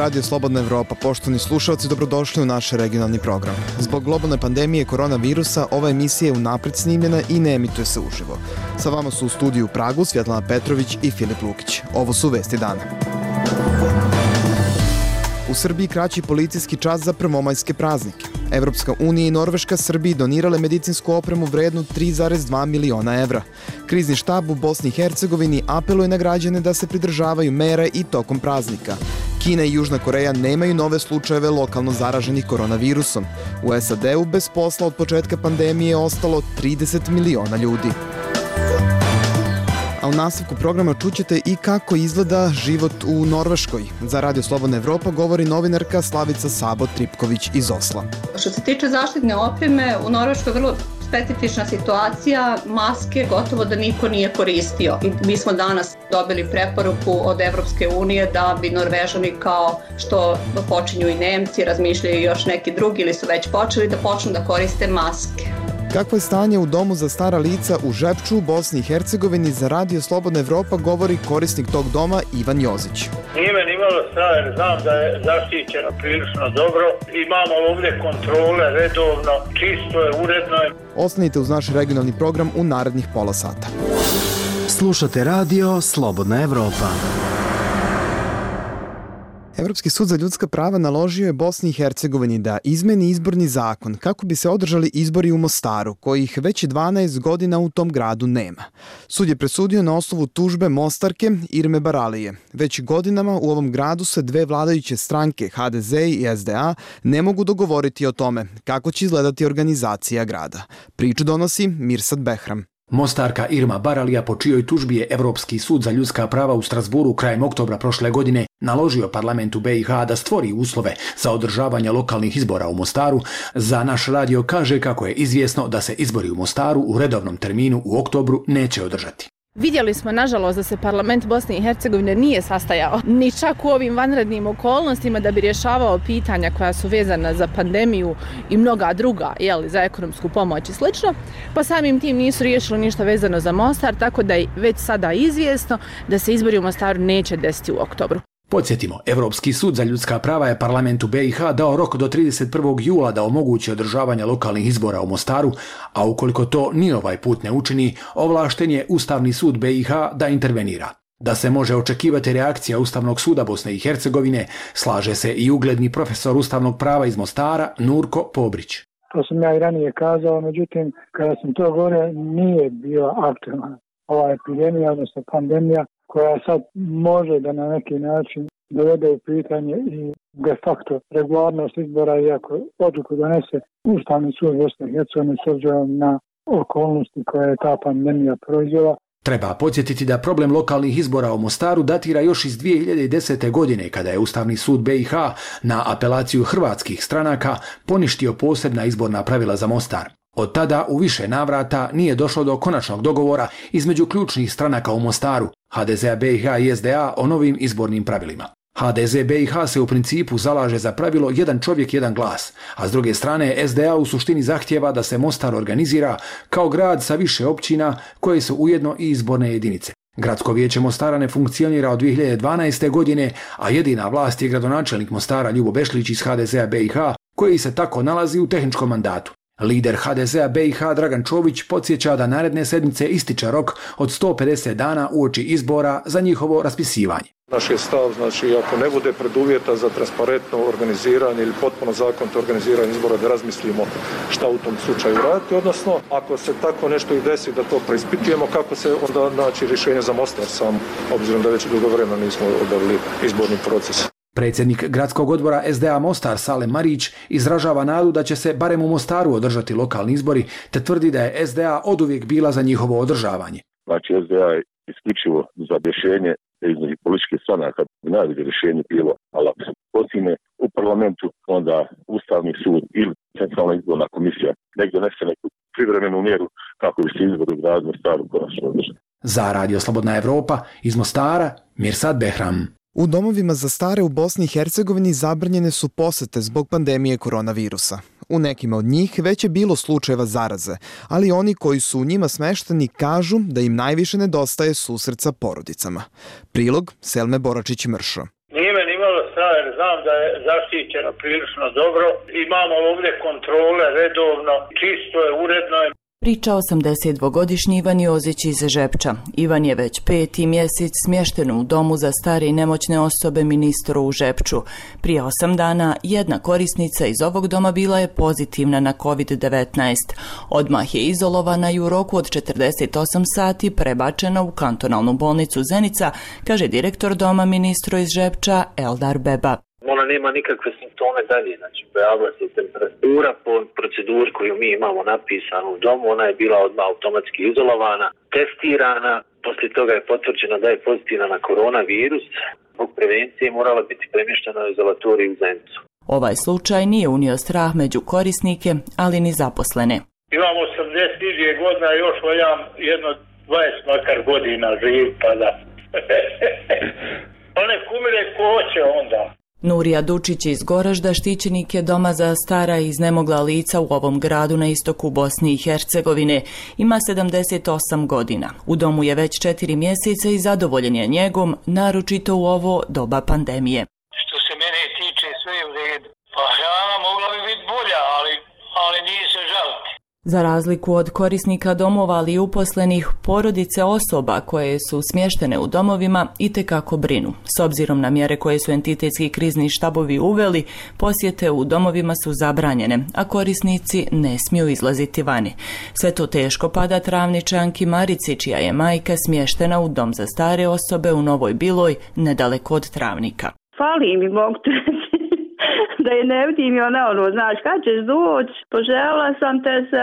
Radio Slobodna Evropa. Poštovani slušalci, dobrodošli u naš regionalni program. Zbog globalne pandemije koronavirusa, ova emisija je unapred snimljena i ne emituje se uživo. Sa vama su u studiju u Pragu Svjetlana Petrović i Filip Lukić. Ovo su vesti dana. U Srbiji kraći policijski čas za prvomajske praznike. Evropska unija i Norveška Srbiji donirale medicinsku opremu vrednu 3,2 miliona evra. Krizni štab u Bosni i Hercegovini apeluje na građane da se pridržavaju mera i tokom praznika. Kina i Južna Koreja nemaju nove slučajeve lokalno zaraženih koronavirusom. U SAD-u bez posla od početka pandemije je ostalo 30 miliona ljudi. A u nastavku programa čućete i kako izgleda život u Norveškoj. Za Radio Slobodna Evropa govori novinarka Slavica Sabo-Tripković iz Osla. Što se tiče zaštitne opreme, u Norveškoj je vrlo specifična situacija, maske gotovo da niko nije koristio. I mi smo danas dobili preporuku od Evropske unije da bi Norvežani, kao što počinju i Nemci, razmišljaju i još neki drugi ili su već počeli, da počnu da koriste maske. Kakvo je stanje u domu za stara lica u Žepču u Bosni i Hercegovini, za Radio Slobodna Evropa govori korisnik tog doma Ivan Jozić. Nije me nimalo strah jer znam da je zaštićeno prilično dobro. Imamo ovdje kontrole redovno, čisto je, uredno je. Ostanite uz naš regionalni program u narednih pola sata. Slušate Radio Slobodna Evropa. Evropski sud za ljudska prava naložio je Bosni i Hercegovini da izmeni izborni zakon kako bi se održali izbori u Mostaru, kojih već 12 godina u tom gradu nema. Sud je presudio na osnovu tužbe Mostarke Irme Baralije. Već godinama u ovom gradu se dve vladajuće stranke, HDZ i SDA, ne mogu dogovoriti o tome kako će izgledati organizacija grada. Priču donosi Mirsad Behram. Mostarka Irma Baralija, po čijoj tužbi je Evropski sud za ljudska prava u Strasburu krajem oktobra prošle godine naložio parlamentu BiH da stvori uslove za održavanje lokalnih izbora u Mostaru, za naš radio kaže kako je izvjesno da se izbori u Mostaru u redovnom terminu u oktobru neće održati. Vidjeli smo, nažalost, da se parlament Bosne i Hercegovine nije sastajao ni čak u ovim vanrednim okolnostima da bi rješavao pitanja koja su vezana za pandemiju i mnoga druga, za ekonomsku pomoć i slično, pa samim tim nisu riješili ništa vezano za Mostar, tako da je već sada izvjesno da se izbori u Mostaru neće desiti u oktobru. Podsjetimo, Evropski sud za ljudska prava je parlamentu BiH dao rok do 31. jula da omogući održavanje lokalnih izbora u Mostaru, a ukoliko to ni ovaj put ne učini, ovlašten je Ustavni sud BiH da intervenira. Da se može očekivati reakcija Ustavnog suda Bosne i Hercegovine, slaže se i ugledni profesor ustavnog prava iz Mostara, Nurko Pobrić. To sam ja i ranije kazao, međutim, kada sam to govorio, nije bila aktualna ova epidemija, odnosno pandemija, koja sad može da na neki način dovede u pitanje i de facto regularnost izbora, iako odluku donese Ustavni sud Bosne i Hercegovine s obzirom na okolnosti koje je ta pandemija proizvela. Treba podsjetiti da problem lokalnih izbora u Mostaru datira još iz 2010. godine, kada je Ustavni sud BiH na apelaciju hrvatskih stranaka poništio posebna izborna pravila za Mostar. Od tada u više navrata nije došlo do konačnog dogovora između ključnih stranaka u Mostaru, HDZ BiH i SDA, o novim izbornim pravilima. HDZ BiH se u principu zalaže za pravilo jedan čovjek, jedan glas, a s druge strane SDA u suštini zahtijeva da se Mostar organizira kao grad sa više općina koje su ujedno i izborne jedinice. Gradsko vijeće Mostara ne funkcionira od 2012. godine, a jedina vlast je gradonačelnik Mostara Ljubo Bešlić iz HDZ BiH, koji se tako nalazi u tehničkom mandatu. Lider HDZ-a BiH Dragan Čović podsjeća da naredne sedmice ističe rok od 150 dana uoči izbora za njihovo raspisivanje. Naš je stav, ako ne bude preduvjeta za transparentno organiziranje ili potpuno zakonito organiziranje izbora, da razmislimo šta u tom slučaju raditi, odnosno ako se tako nešto i desi da to preispitujemo, kako se onda naći rješenje za Mostar sam, obzirom da već dugo vremena nismo obavili izborni proces. Predsjednik gradskog odbora SDA Mostar Salem Marić izražava nadu da će se barem u Mostaru održati lokalni izbori, te tvrdi da je SDA oduvijek bila za njihovo održavanje. SDA je isključivo za rješenje između političkih stranaka, najbolje rješenje bilo, ali ako se postigne u parlamentu, onda Ustavni sud ili Centralna izborna komisija nek donese neku privremenu mjeru kako bi se izbori u gradu Mostaru konačno održali. Za Radio Slobodna Evropa iz Mostara, Mirsad Behram. U domovima za stare u Bosni i Hercegovini zabranjene su posete zbog pandemije koronavirusa. U nekima od njih već je bilo slučajeva zaraze, ali oni koji su u njima smešteni kažu da im najviše nedostaje susret sa porodicama. Prilog Selme Boračić-Mršo. Nije me nimalo sad jer znam da je zaštićeno prilično dobro. Imamo ovdje kontrole redovno, čisto je, uredno je. Priča 82-godišnji Ivan Jozić iz Žepča. Ivan je već 5. mjesec smješten u domu za stare i nemoćne osobe Ministro u Žepču. Prije 8 dana jedna korisnica iz ovog doma bila je pozitivna na COVID-19. Odmah je izolovana i u roku od 48 sati prebačena u kantonalnu bolnicu Zenica, kaže direktor doma Ministro iz Žepča Eldar Beba. Ona nema nikakve simptome dalje, znači pojavila se temperatura po proceduri koju mi imamo napisanu u domu, ona je bila odmah automatski izolovana, testirana, poslije toga je potvrđeno da je pozitivna na koronavirus, zbog prevencije morala biti premještena u izolatoriju u Zenicu. Ovaj slučaj nije unio strah među korisnike, ali ni zaposlene. Imam 82 godina, još voljam jedno 20 makar godina živ, pa da. One kumire ko hoće onda. Nurija Dučić iz Goražda štićenik je doma za stara i iznemogla lica u ovom gradu na istoku Bosne i Hercegovine. Ima 78 godina. U domu je već 4 mjeseca i zadovoljen je njegom, naročito u ovo doba pandemije. Što se mene tiče, sve je u redu. Pa hrana mogla bi biti bolja, ali nije se žaliti. Za razliku od korisnika domova, ali i uposlenih, porodice osoba koje su smještene u domovima itekako brinu. S obzirom na mjere koje su entitetski krizni štabovi uveli, posjete u domovima su zabranjene, a korisnici ne smiju izlaziti vani. Sve to teško pada Travničanki Marici, čija je majka smještena u dom za stare osobe u Novoj Biloj, nedaleko od Travnika. Fali mi, mogu te da je ne vidim i ona znaš, kad ćeš doći, poželjela sam te se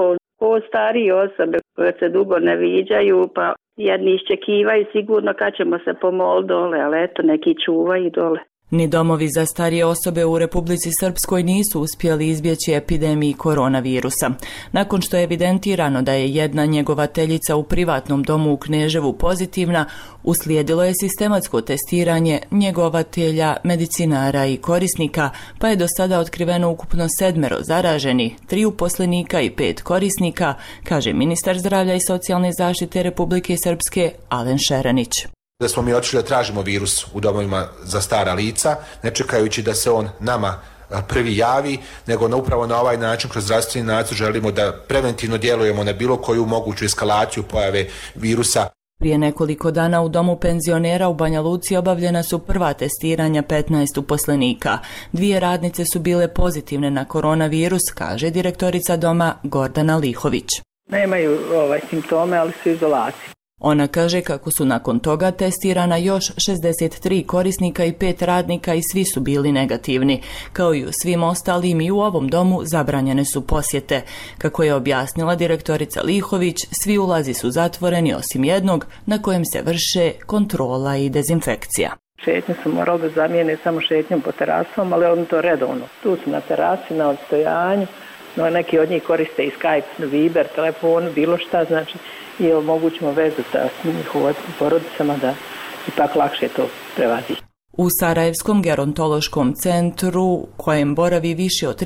ko starije osobe koje se dugo ne viđaju, pa jedni iščekivaju sigurno kad ćemo se pomoliti dole, ali eto neki čuvaju dole. Ni domovi za starije osobe u Republici Srpskoj nisu uspjeli izbjeći epidemiji koronavirusa. Nakon što je evidentirano da je jedna njegovateljica u privatnom domu u Kneževu pozitivna, uslijedilo je sistematsko testiranje njegovatelja, medicinara i korisnika, pa je do sada otkriveno ukupno 7 zaraženih, 3 uposlenika i 5 korisnika, kaže ministar zdravlja i socijalne zaštite Republike Srpske Alen Šeranić. Da smo mi otišli da tražimo virus u domovima za stara lica, ne čekajući da se on nama prvi javi, nego upravo na ovaj način kroz zdravstveni nadzor želimo da preventivno djelujemo na bilo koju moguću eskalaciju pojave virusa. Prije nekoliko dana u domu penzionera u Banja Luci obavljena su prva testiranja 15 uposlenika. 2 radnice su bile pozitivne na koronavirus, kaže direktorica doma Gordana Lihović. Nemaju simptome, ali su izolaciji. Ona kaže kako su nakon toga testirana još 63 korisnika i 5 radnika i svi su bili negativni. Kao i u svim ostalim i u ovom domu zabranjene su posjete. Kako je objasnila direktorica Lihović, svi ulazi su zatvoreni osim jednog na kojem se vrše kontrola i dezinfekcija. Šetnje su morali da zamijene samo šetnjom po terasom, ali oni to redovno. Tu su na terasi, na odstojanju, no neki od njih koriste i Skype, Viber, telefon, bilo šta, znači i omogućimo vezu sa njihovim porodicama da ipak lakše to prevazi. U Sarajevskom gerontološkom centru, kojem boravi više od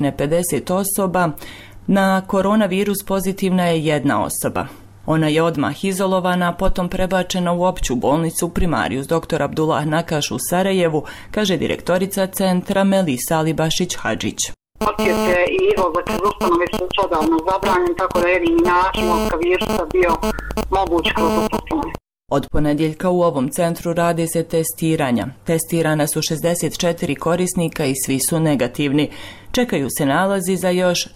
350 osoba, na koronavirus pozitivna je jedna osoba. Ona je odmah izolovana, potom prebačena u opću bolnicu Primarius dr. Abdullah Nakaš u Sarajevu, kaže direktorica centra Melisa Alibašić-Hadžić. Posjete i izlazak iz ustanove su odavno zabranjen, tako da jedini način od virusa bio moguć kroz ustanove. Od ponedjeljka u ovom centru rade se testiranja. Testirana su 64 korisnika i svi su negativni. Čekaju se nalazi za još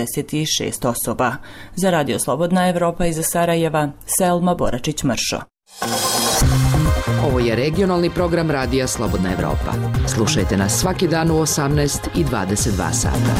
76 osoba. Za Radio Slobodna Evropa iz Sarajeva, Selma Boračić-Mršo. Ovo je regionalni program Radija Slobodna Evropa. Slušajte nas svaki dan u 18 i 22 sata.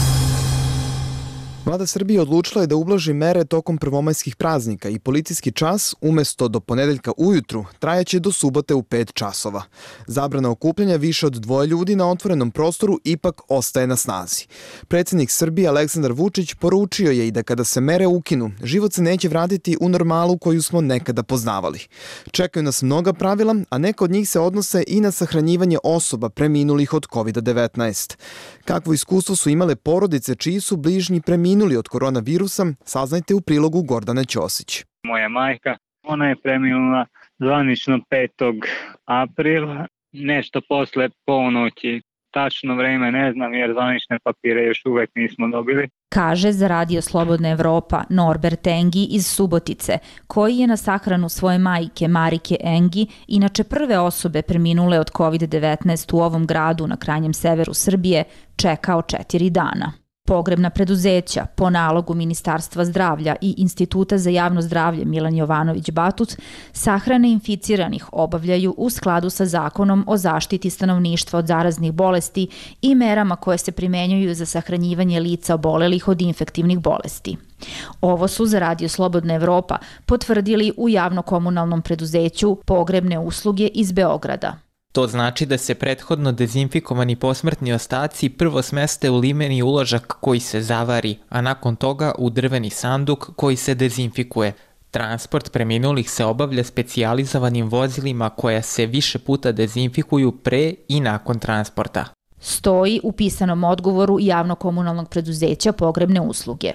Vlada Srbije odlučila je da ublaži mere tokom prvomajskih praznika i policijski čas umjesto do ponedeljka ujutru trajaće do subote u 5 časova. Zabrana okupljanja više od 2 ljudi na otvorenom prostoru ipak ostaje na snazi. Predsjednik Srbije Aleksandar Vučić poručio je i da kada se mere ukinu, život se neće vratiti u normalu koju smo nekada poznavali. Čekaju nas mnoga pravila, a neka od njih se odnose i na sahranjivanje osoba preminulih od COVID-19. Kakvo iskustvo su imale porodice čiji su bližnji preminuli od koronavirusa, saznajte u prilogu Gordane Ćosić. Moja majka, ona je preminula zvanično 5. aprila nešto posle ponoći. Tačno vreme ne znam jer zvanične papire još uvek nismo dobili. Kaže za Radio Slobodna Evropa Norbert Engi iz Subotice, koji je na sahranu svoje majke Marike Engi, inače prve osobe preminule od COVID-19 u ovom gradu na krajnjem severu Srbije, čekao 4 dana. Pogrebna preduzeća, po nalogu Ministarstva zdravlja i Instituta za javno zdravlje Milan Jovanović Batut, sahrane inficiranih obavljaju u skladu sa Zakonom o zaštiti stanovništva od zaraznih bolesti i merama koje se primenjuju za sahranjivanje lica obolelih od infektivnih bolesti. Ovo su za Radio Slobodna Evropa potvrdili u javno-komunalnom preduzeću Pogrebne usluge iz Beograda. To znači da se prethodno dezinfikovani posmrtni ostaci prvo smeste u limeni uložak koji se zavari, a nakon toga u drveni sanduk koji se dezinfikuje. Transport preminulih se obavlja specijalizovanim vozilima koja se više puta dezinfikuju pre i nakon transporta. Stoji u pisanom odgovoru javno-komunalnog preduzeća Pogrebne usluge.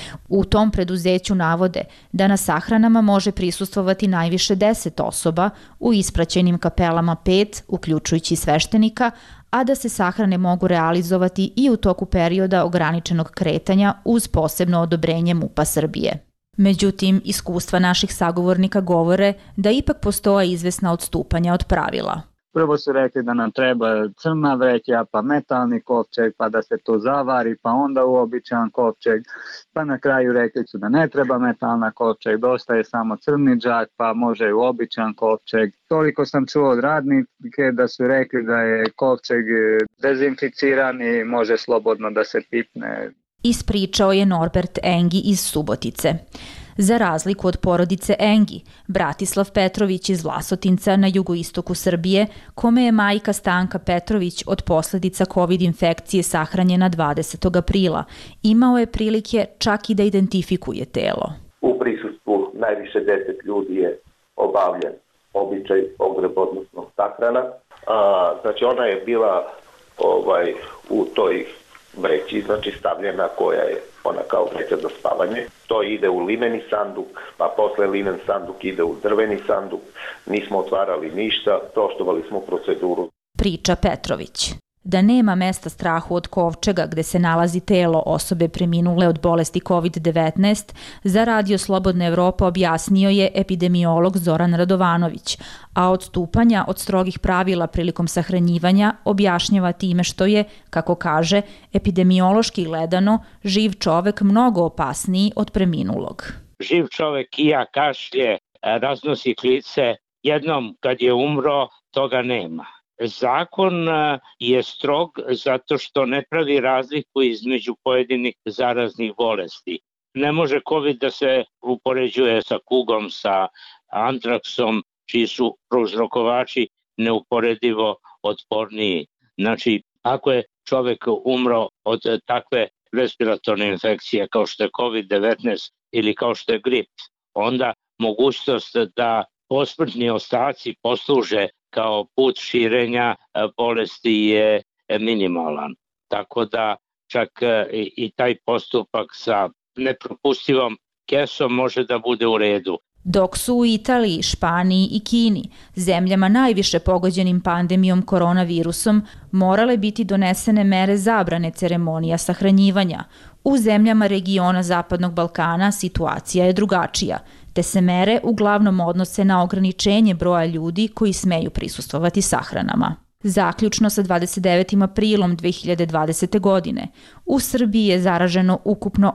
U tom preduzeću navode da na sahranama može prisustvovati najviše 10 osoba, u ispraćenim kapelama 5, uključujući sveštenika, a da se sahrane mogu realizovati i u toku perioda ograničenog kretanja uz posebno odobrenje MUP-a Srbije. Međutim, iskustva naših sagovornika govore da ipak postoje izvesna odstupanja od pravila. Prvo su rekli da nam treba crna vreća, pa metalni kovčeg, pa da se to zavari, pa onda uobičajan kovčeg, pa na kraju rekli su da ne treba metalna kovčeg, dosta je samo crni džak, pa može i uobičajan kovčeg. Toliko sam čuo od radnike da su rekli da je kovčeg dezinficiran i može slobodno da se pipne. Ispričao je Norbert Engi iz Subotice. Za razliku od porodice Engi, Bratislav Petrović iz Vlasotinca na jugoistoku Srbije, kome je majka Stanka Petrović od posledica COVID infekcije sahranjena 20. aprila, imao je prilike čak i da identifikuje telo. U prisustvu najviše 10 ljudi je obavljen običaj pogreb, odnosno sahrana. Znači ona je bila u toj vreći, znači stavljena koja je ona kao vreća za spavanje. To ide u limeni sanduk, pa posle limen sanduk ide u drveni sanduk. Nismo otvarali ništa, poštovali smo proceduru. Priča Petrović. Da nema mesta strahu od kovčega gde se nalazi telo osobe preminule od bolesti COVID-19, za Radio Slobodna Evropa objasnio je epidemiolog Zoran Radovanović, a odstupanja od strogih pravila prilikom sahranjivanja objašnjava time što je, kako kaže, epidemiološki gledano, živ čovek mnogo opasniji od preminulog. Živ čovek kija, kašlje, raznosi klice, jednom kad je umro, toga nema. Zakon je strog zato što ne pravi razliku između pojedinih zaraznih bolesti. Ne može COVID da se upoređuje sa kugom, sa antraksom, čiji su prouzrokovači neuporedivo otporniji. Znači, ako je čovek umro od takve respiratorne infekcije kao što je COVID-19 ili kao što je grip, onda mogućnost da posmrtni ostaci posluže kao put širenja bolesti je minimalan. Tako da čak i taj postupak sa nepropustivom kesom može da bude u redu. Dok su u Italiji, Španiji i Kini, zemljama najviše pogođenim pandemijom koronavirusom, morale biti donesene mere zabrane ceremonija sahranjivanja. U zemljama regiona Zapadnog Balkana situacija je drugačija, te se mere uglavnom odnose na ograničenje broja ljudi koji smeju prisustvovati sahranama. Zaključno sa 29. aprilom 2020. godine, u Srbiji je zaraženo ukupno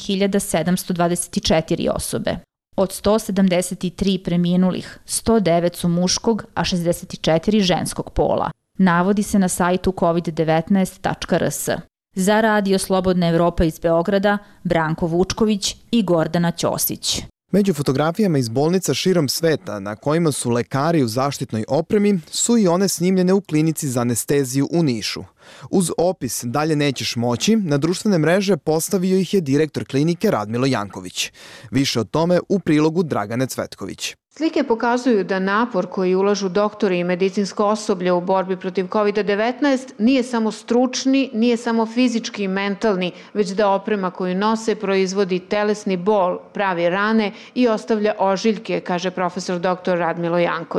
8.724 osobe. Od 173 preminulih, 109 su muškog, a 64 ženskog pola. Navodi se na sajtu covid19.rs. Za Radio Slobodna Evropa iz Beograda, Branko Vučković i Gordana Ćosić. Među fotografijama iz bolnica širom sveta na kojima su lekari u zaštitnoj opremi su i one snimljene u klinici za anesteziju u Nišu. Uz opis "Dalje nećeš moći" na društvene mreže postavio ih je direktor klinike Radmilo Janković. Više o tome u prilogu Dragane Cvetković. Slike pokazuju da napor koji ulažu doktori i medicinsko osoblje u borbi protiv COVID-19 nije samo stručni, nije samo fizički i mentalni, već da oprema koju nose proizvodi telesni bol, pravi rane i ostavlja ožiljke, kaže profesor dr. Radmilo Janković.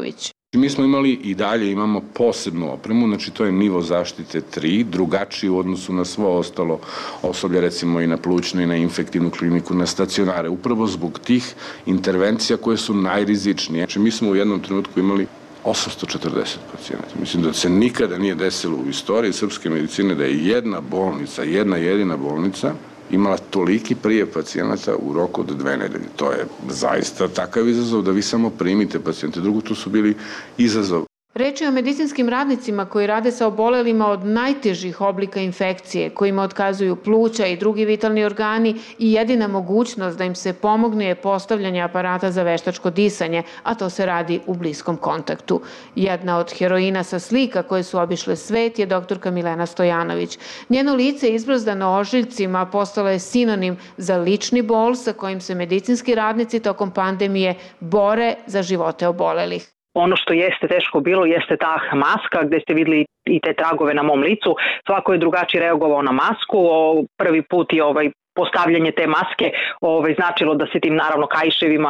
Mi smo imali i dalje imamo posebnu opremu, znači to je nivo zaštite 3, drugačiji u odnosu na svo ostalo osoblje, recimo i na plućnu i na infektivnu kliniku, na stacionare, upravo zbog tih intervencija koje su najrizičnije. Znači mi smo u jednom trenutku imali 840 pacijenata. Mislim da se nikada nije desilo u istoriji srpske medicine da je jedna bolnica, jedna jedina bolnica imala toliki prijev pacijenata u roku od 2 nedelje. To je zaista takav izazov da vi samo primite pacijente. Drugo, tu su bili izazov. Reč je o medicinskim radnicima koji rade sa obolelima od najtežih oblika infekcije, kojima otkazuju pluća i drugi vitalni organi i jedina mogućnost da im se pomogne je postavljanje aparata za veštačko disanje, a to se radi u bliskom kontaktu. Jedna od heroina sa slika koje su obišle svet je doktorka Milena Stojanović. Njeno lice izbrazdano ožiljcima postalo je sinonim za lični bol sa kojim se medicinski radnici tokom pandemije bore za živote obolelih. Ono što jeste teško bilo jeste ta maska gdje ste vidjeli i te tragove na mom licu. Svako je drugačije reagovao na masku. Prvi put je postavljanje te maske značilo da se tim naravno kaiševima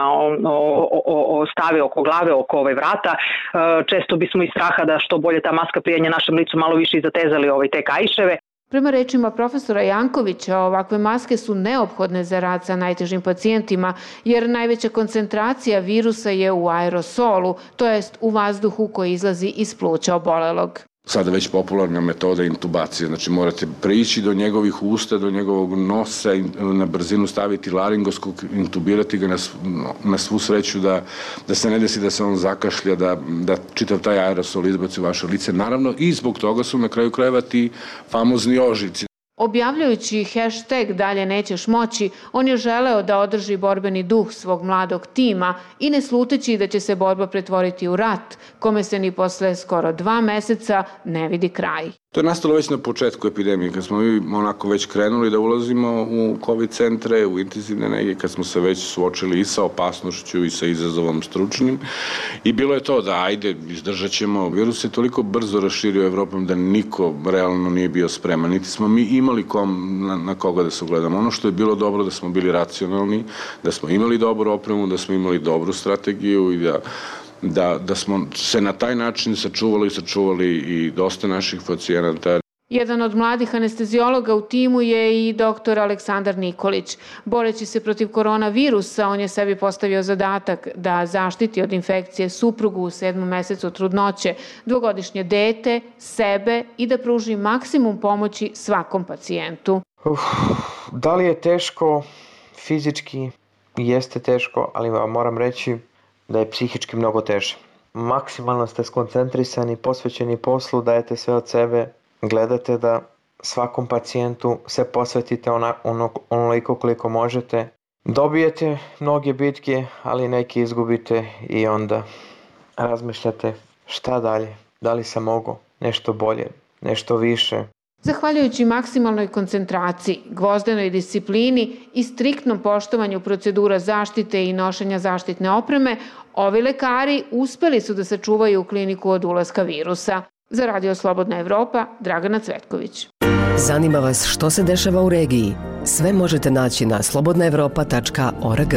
stave oko glave, oko vrata. Često bismo iz straha da što bolje ta maska prijanje našem licu malo više i zatezali te kaiševe. Prema rečima profesora Jankovića, ovakve maske su neophodne za rad sa najtežim pacijentima, jer najveća koncentracija virusa je u aerosolu, to jest u vazduhu koji izlazi iz pluća obolelog. Sada već popularna metoda intubacije, znači morate prići do njegovih usta, do njegovog nosa, na brzinu staviti laringoskop, intubirati ga na svu sreću da se ne desi da se on zakašlja, da čitav taj aerosol izbaci u vaše lice. Naravno i zbog toga su na kraju krajeva ti famozni ožiljci. Objavljujući hashtag Dalje nećeš moći, on je želeo da održi borbeni duh svog mladog tima i ne sluteći da će se borba pretvoriti u rat, kome se ni posle skoro 2 meseca ne vidi kraj. To je nastalo već na početku epidemije, kad smo mi onako već krenuli da ulazimo u COVID centre, u intenzivne nege, kad smo se već suočili i sa opasnošću i sa izazovom stručnim. I bilo je to da ajde, izdržat ćemo. Virus se toliko brzo raširio Evropom da niko realno nije bio spreman. Niti smo mi imali na koga da se ugledamo. Ono što je bilo dobro da smo bili racionalni, da smo imali dobru opremu, da smo imali dobru strategiju i da smo se na taj način sačuvali i dosta naših pacijenata. Jedan od mladih anesteziologa u timu je i dr. Aleksandar Nikolić. Boreći se protiv koronavirusa, on je sebi postavio zadatak da zaštiti od infekcije suprugu u 7. mesecu trudnoće, 2-godišnje dete, sebe i da pruži maksimum pomoći svakom pacijentu. Da li je teško? Fizički jeste teško, ali vam moram reći da je psihički mnogo teže. Maksimalno ste skoncentrisani, posvećeni poslu, dajete sve od sebe, gledate da svakom pacijentu se posvetite onoliko koliko možete. Dobijete mnoge bitke, ali neke izgubite i onda razmišljate šta dalje, da li sam mogao nešto bolje, nešto više. Zahvaljujući maksimalnoj koncentraciji, gvozdenoj disciplini i striktnom poštovanju procedura zaštite i nošenja zaštitne opreme, ovi lekari uspeli su da sačuvaju kliniku od ulaska virusa. Za Radio Slobodna Evropa, Dragana Cvetković. Zanima vas što se dešava u regiji? Sve možete naći na slobodnaevropa.org.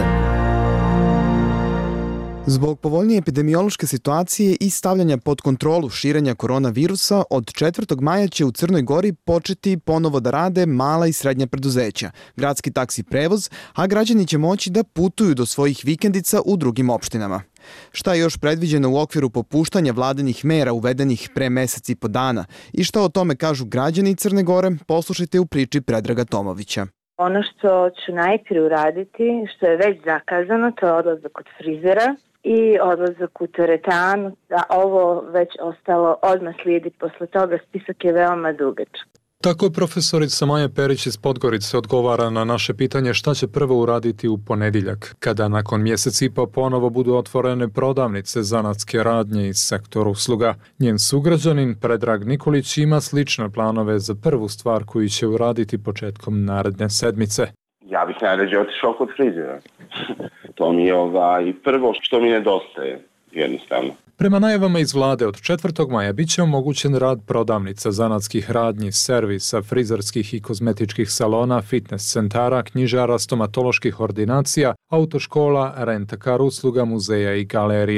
Zbog povoljnije epidemiološke situacije i stavljanja pod kontrolu širenja koronavirusa, od 4. maja će u Crnoj Gori početi ponovo da rade mala i srednja preduzeća, gradski taksi prevoz, a građani će moći da putuju do svojih vikendica u drugim opštinama. Šta je još predviđeno u okviru popuštanja vladinih mera uvedenih pre mesec i po dana i šta o tome kažu građani Crne Gore, poslušajte u priči Predraga Tomovića. Ono što ću najprije uraditi, što je već zakazano, to je odlazak kod frizera i odlazak u teretanu, a ovo već ostalo odmah slijedi posle toga, spisak je veoma dugačak. Tako je profesorica Maja Perić iz Podgorice odgovara na naše pitanje šta će prvo uraditi u ponedjeljak, kada nakon mjesec i po ponovo budu otvorene prodavnice zanatske radnje iz sektora usluga. Njen sugrađanin Predrag Nikolić ima slične planove za prvu stvar koju će uraditi početkom naredne sedmice. Ja bih najrađe otišao kod frizera. To mi je prvo što mi nedostaje, jednostavno. Prema najavama iz vlade, od 4. maja bit će omogućen rad prodavnica, zanatskih radnji, servisa, frizerskih i kozmetičkih salona, fitness centara, knjižara, stomatoloških ordinacija, autoškola, rent-a-car usluga, muzeja i galerija.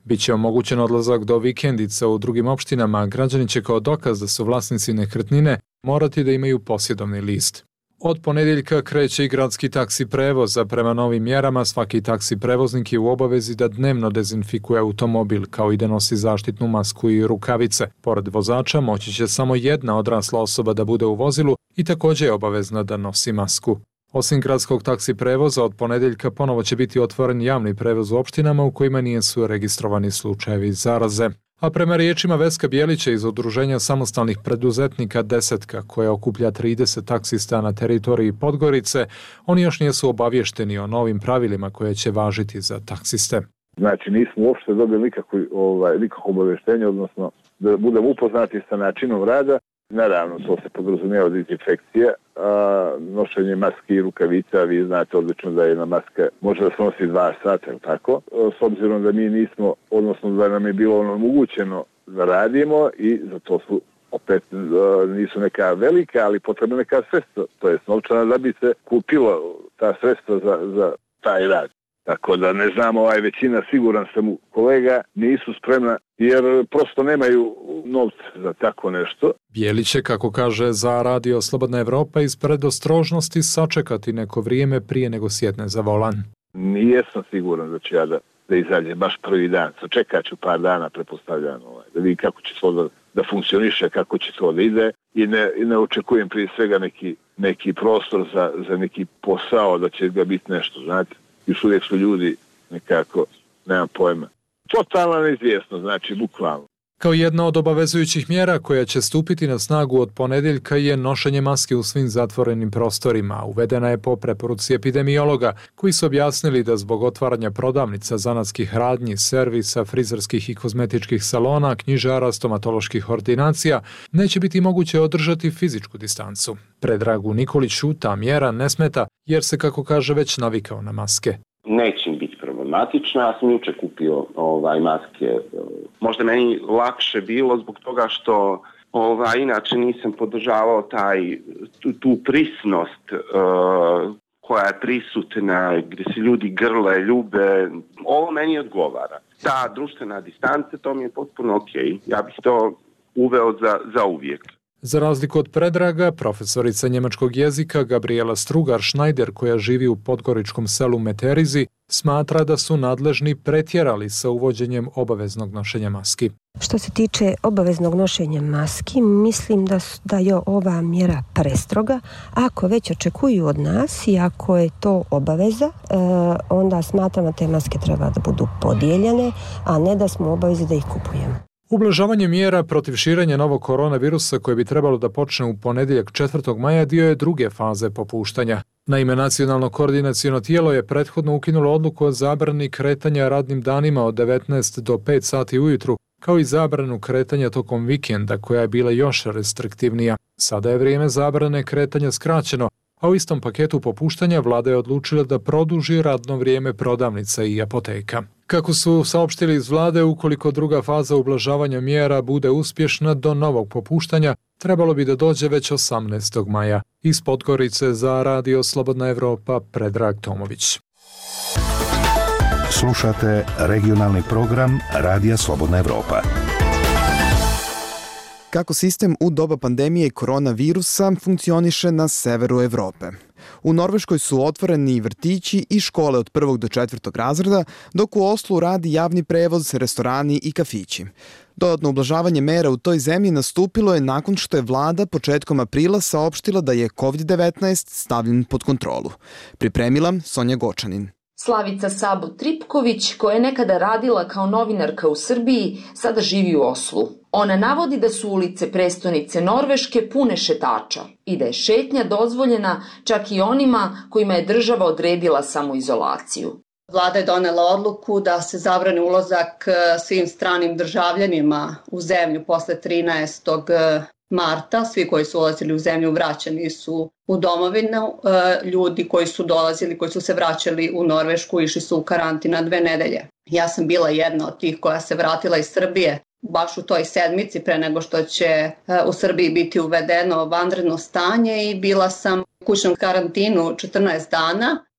Biće omogućen odlazak do vikendica u drugim opštinama, a građani će kao dokaz da su vlasnici nekretnine morati da imaju posjedovni list. Od ponedeljka kreće i gradski taksi prevoz, a prema novim mjerama svaki taksi prevoznik je u obavezi da dnevno dezinfikuje automobil, kao i da nosi zaštitnu masku i rukavice. Pored vozača moći će samo jedna odrasla osoba da bude u vozilu i također je obavezna da nosi masku. Osim gradskog taksi prevoza, od ponedeljka ponovo će biti otvoren javni prevoz u opštinama u kojima nisu registrovani slučajevi zaraze. A prema riječima Veska Bjelića iz Udruženja samostalnih preduzetnika Desetka, koja okuplja 30 taksista na teritoriji Podgorice, oni još nisu obavješteni o novim pravilima koje će važiti za taksiste. Znači nismo uopšte dobili nikakvo obavještenje, odnosno da budemo upoznati sa načinom rada. Naravno, to se podrazumijeva dezinfekcija, nošenje maske i rukavica, vi znate odlično da jedna maska može da se nosi 2 sata, tako? S obzirom da mi nismo, odnosno da nam je bilo omogućeno da radimo i za to su opet nisu neka velika, ali potrebna neka sredstva, to je novčana da bi se kupilo ta sredstva za taj rad. Tako da ne znam, većina, siguran sam u kolega, nisu spremna jer prosto nemaju novca za tako nešto. Bjelić će, kako kaže za Radio Slobodna Evropa, iz predostrožnosti sačekati neko vrijeme prije nego sjedne za volan. Nijesam siguran da ću ja da izađem baš prvi dan. Sačekat ću par dana, pretpostavljam, da vidim kako će to da funkcioniše, kako će to da ide i ne očekujem prije svega neki prostor za neki posao da će ga biti nešto, znate. Još uvijek su ljudi nekako, nemam pojma. Totalna neizvjesno, znači bukvalno. Kao jedna od obavezujućih mjera koja će stupiti na snagu od ponedeljka je nošenje maske u svim zatvorenim prostorima. Uvedena je po preporuci epidemiologa koji su objasnili da zbog otvaranja prodavnica, zanatskih radnji, servisa, frizerskih i kozmetičkih salona, knjižara, stomatoloških ordinacija neće biti moguće održati fizičku distancu. Predragu Nikoliću ta mjera ne smeta jer se, kako kaže, već navikao na maske. Neće im biti problematična, ja sam juče kupio maske. Možda meni lakše bilo zbog toga što inače nisam podržavao tu prisnost koja je prisutna, gdje se ljudi grle, ljube. Ovo meni odgovara. Ta društvena distanca, to mi je potpuno okej. Ja bih to uveo za uvijek. Za razliku od Predraga, profesorica njemačkog jezika Gabriela Strugar-Schneider, koja živi u podgoričkom selu Meterizi, smatra da su nadležni pretjerali sa uvođenjem obaveznog nošenja maski. Što se tiče obaveznog nošenja maski, mislim da je ova mjera prestroga. Ako već očekuju od nas i ako je to obaveza, onda smatram da te maske treba da budu podijeljene, a ne da smo obavezi da ih kupujemo. Ublažavanje mjera protiv širenja novog koronavirusa koje bi trebalo da počne u ponedjeljak 4. maja dio je druge faze popuštanja. Naime, nacionalno koordinaciono tijelo je prethodno ukinulo odluku o zabrani kretanja radnim danima od 19 do 5 sati ujutru, kao i zabranu kretanja tokom vikenda koja je bila još restriktivnija. Sada je vrijeme zabrane kretanja skraćeno, a u istom paketu popuštanja vlada je odlučila da produži radno vrijeme prodavnica i apoteka. Kako su saopštili iz vlade, ukoliko druga faza ublažavanja mjera bude uspješna do novog popuštanja, trebalo bi da dođe već 18. maja. Iz Podgorice za Radio Slobodna Evropa, Predrag Tomović. Slušate regionalni program Radija Slobodna Evropa. Kako sistem u doba pandemije koronavirusa funkcioniše na severu Evrope. U Norveškoj su otvoreni vrtići i škole od 1. do 4. razreda, dok u Oslu radi javni prevoz, restorani i kafići. Dodatno ublažavanje mera u toj zemlji nastupilo je nakon što je vlada početkom aprila saopštila da je COVID-19 stavljen pod kontrolu. Pripremila Sonja Gočanin. Slavica Sabo Tripković, koja je nekada radila kao novinarka u Srbiji, sada živi u Oslu. Ona navodi da su ulice prestonice Norveške pune šetača i da je šetnja dozvoljena čak i onima kojima je država odredila samoizolaciju. Vlada je donela odluku da se zabrani ulazak svim stranim državljanima u zemlju posle 13. marta. Svi koji su ulazili u zemlju vraćani su u domovinu. Ljudi koji su dolazili, koji su se vraćali u Norvešku, išli su u karantin na 2 nedelje. Ja sam bila jedna od tih koja se vratila iz Srbije baš u toj sedmici pre nego što će u Srbiji biti uvedeno vanredno stanje i bila sam u kućnom karantinu 14 dana.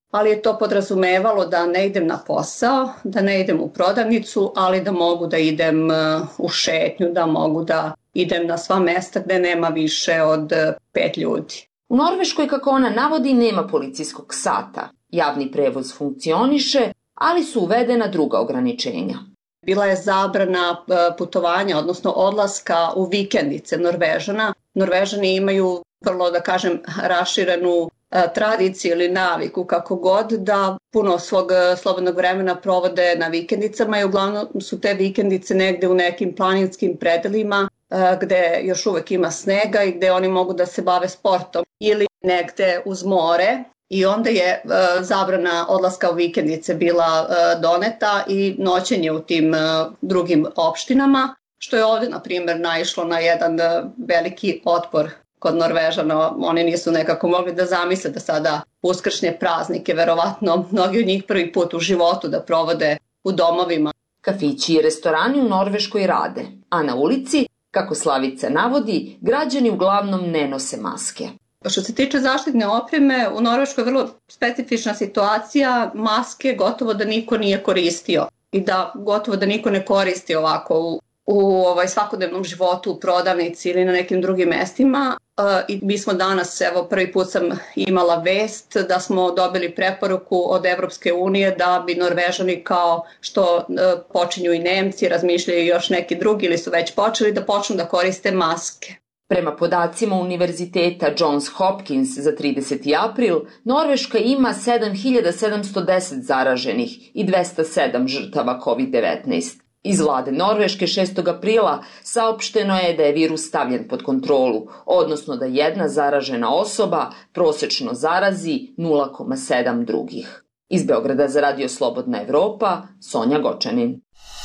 ali je to podrazumevalo da ne idem na posao, da ne idem u prodavnicu, ali da mogu da idem u šetnju, da mogu da idem na sva mesta gde nema više od 5 ljudi. U Norveškoj, kako ona navodi, nema policijskog sata. Javni prevoz funkcioniše, ali su uvedena druga ograničenja. Bila je zabrana putovanja, odnosno odlaska u vikendice Norvežana. Norvežani imaju vrlo, da kažem, raširenu tradiciju ili naviku, kako god, da puno svog slobodnog vremena provode na vikendicama i uglavnom su te vikendice negde u nekim planinskim predelima gde još uvek ima snega i gde oni mogu da se bave sportom ili negde uz more. I onda je zabrana odlaska u vikendice bila doneta i noćenje u tim drugim opštinama, što je ovde, na primjer, naišlo na jedan veliki otpor kod Norvežana. Oni nisu nekako mogli da zamisle da sada uskršnje praznike, verovatno mnogi od njih prvi put u životu da provode u domovima. Kafići i restorani u Norveškoj rade, a na ulici, kako Slavica navodi, građani uglavnom ne nose maske. Što se tiče zaštitne opreme, u Norveškoj je vrlo specifična situacija, maske gotovo da niko nije koristio i da gotovo da niko ne koristi ovako u svakodnevnom životu, u prodavnici ili na nekim drugim mestima. I mi smo danas, evo prvi put sam imala vest da smo dobili preporuku od Evropske unije da bi Norvežani, kao što počinju i Nemci, razmišljaju još neki drugi ili su već počeli, da počnu da koriste maske. Prema podacima Univerziteta Johns Hopkins za 30. april, Norveška ima 7710 zaraženih i 207 žrtava COVID-19. Iz vlade Norveške 6. aprila saopšteno je da je virus stavljen pod kontrolu, odnosno da jedna zaražena osoba prosečno zarazi 0,7 drugih. Iz Beograda za Radio Slobodna Evropa, Sonja Gočanin.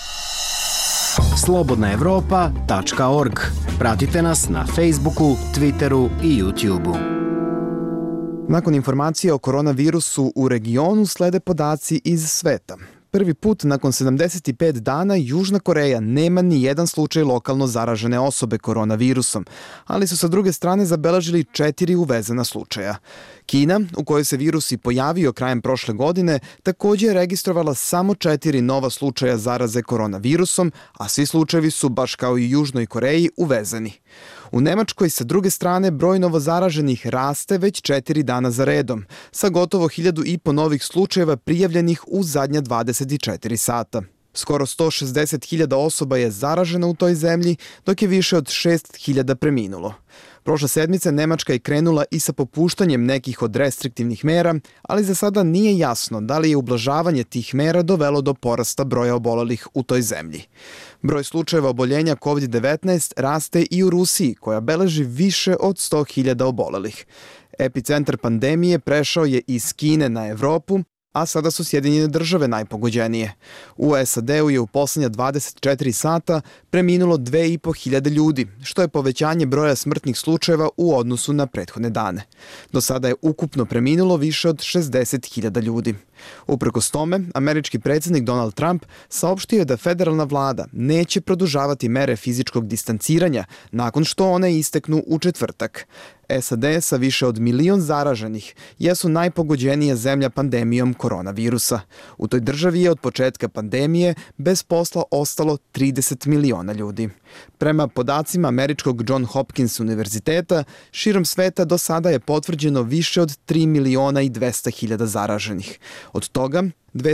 slobodnaevropa.org. Pratite nas na Facebooku, Twitteru i YouTubeu. Nakon informacije o koronavirusu u regionu slede podaci iz sveta. Prvi put nakon 75 dana Južna Koreja nema ni jedan slučaj lokalno zaražene osobe koronavirusom, ali su sa druge strane zabeležili 4 uvezena slučaja. Kina, u kojoj se virus i pojavio krajem prošle godine, također je registrovala samo 4 nova slučaja zaraze koronavirusom, a svi slučajevi su, baš kao i u Južnoj Koreji, uvezeni. U Nemačkoj, sa druge strane, broj novozaraženih raste već 4 dana za redom, sa gotovo 1.500 novih slučajeva prijavljenih u zadnja 24 sata. Skoro 160.000 osoba je zaraženo u toj zemlji, dok je više od 6.000 preminulo. Prošle sedmice Nemačka je krenula i sa popuštanjem nekih od restriktivnih mera, ali za sada nije jasno da li je ublažavanje tih mera dovelo do porasta broja obolelih u toj zemlji. Broj slučajeva oboljenja COVID-19 raste i u Rusiji, koja beleži više od 100.000 obolelih. Epicentar pandemije prešao je iz Kine na Evropu, a sada su Sjedinjene Države najpogođenije. U SAD-u je u poslednja 24 sata preminulo 2.500 ljudi, što je povećanje broja smrtnih slučajeva u odnosu na prethodne dane. Do sada je ukupno preminulo više od 60.000 ljudi. Uprkos tome, američki predsjednik Donald Trump saopštio je da federalna vlada neće produžavati mere fizičkog distanciranja nakon što one isteknu u četvrtak. SAD sa više od 1 milion zaraženih jesu najpogođenija zemlja pandemijom koronavirusa. U toj državi je od početka pandemije bez posla ostalo 30 miliona ljudi. Prema podacima američkog John Hopkins univerziteta, širom sveta do sada je potvrđeno više od 3.200.000 zaraženih. Od toga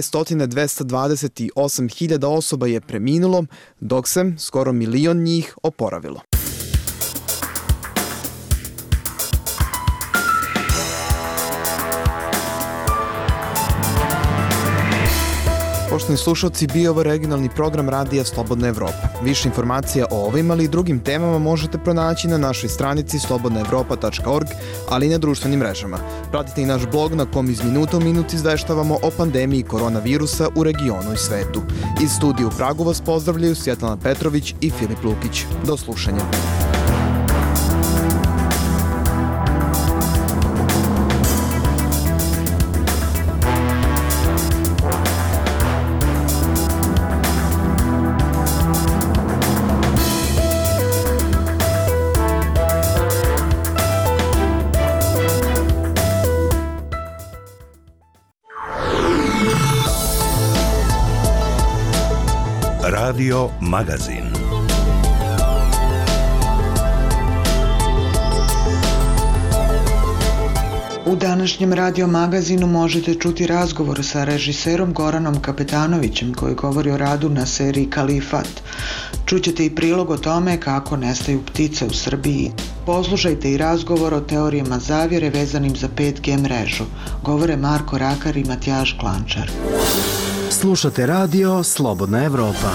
228.000 osoba je preminulo, dok se skoro 1 milion njih oporavilo. Poštovani slušalci, bio ovo regionalni program Radija Slobodna Evropa. Više informacija o ovim, ali i drugim temama možete pronaći na našoj stranici slobodnaevropa.org, ali i na društvenim mrežama. Pratite i naš blog na kom iz minuta u minut izveštavamo o pandemiji koronavirusa u regionu i svetu. Iz studija u Pragu vas pozdravljaju Svjetlana Petrović i Filip Lukić. Do slušanja. Radio Magazin. U današnjem Radio Magazinu možete čuti razgovor sa režiserom Goranom Kapetanovićem koji govori o radu na seriji Kalifat. Čućete i prilog o tome kako nestaju ptice u Srbiji. Poslušajte i razgovor o teorijama zavjere vezanim za 5G mrežu. Govore Marko Rakar i Matijaž Klančar. Slušate radio Slobodna Evropa.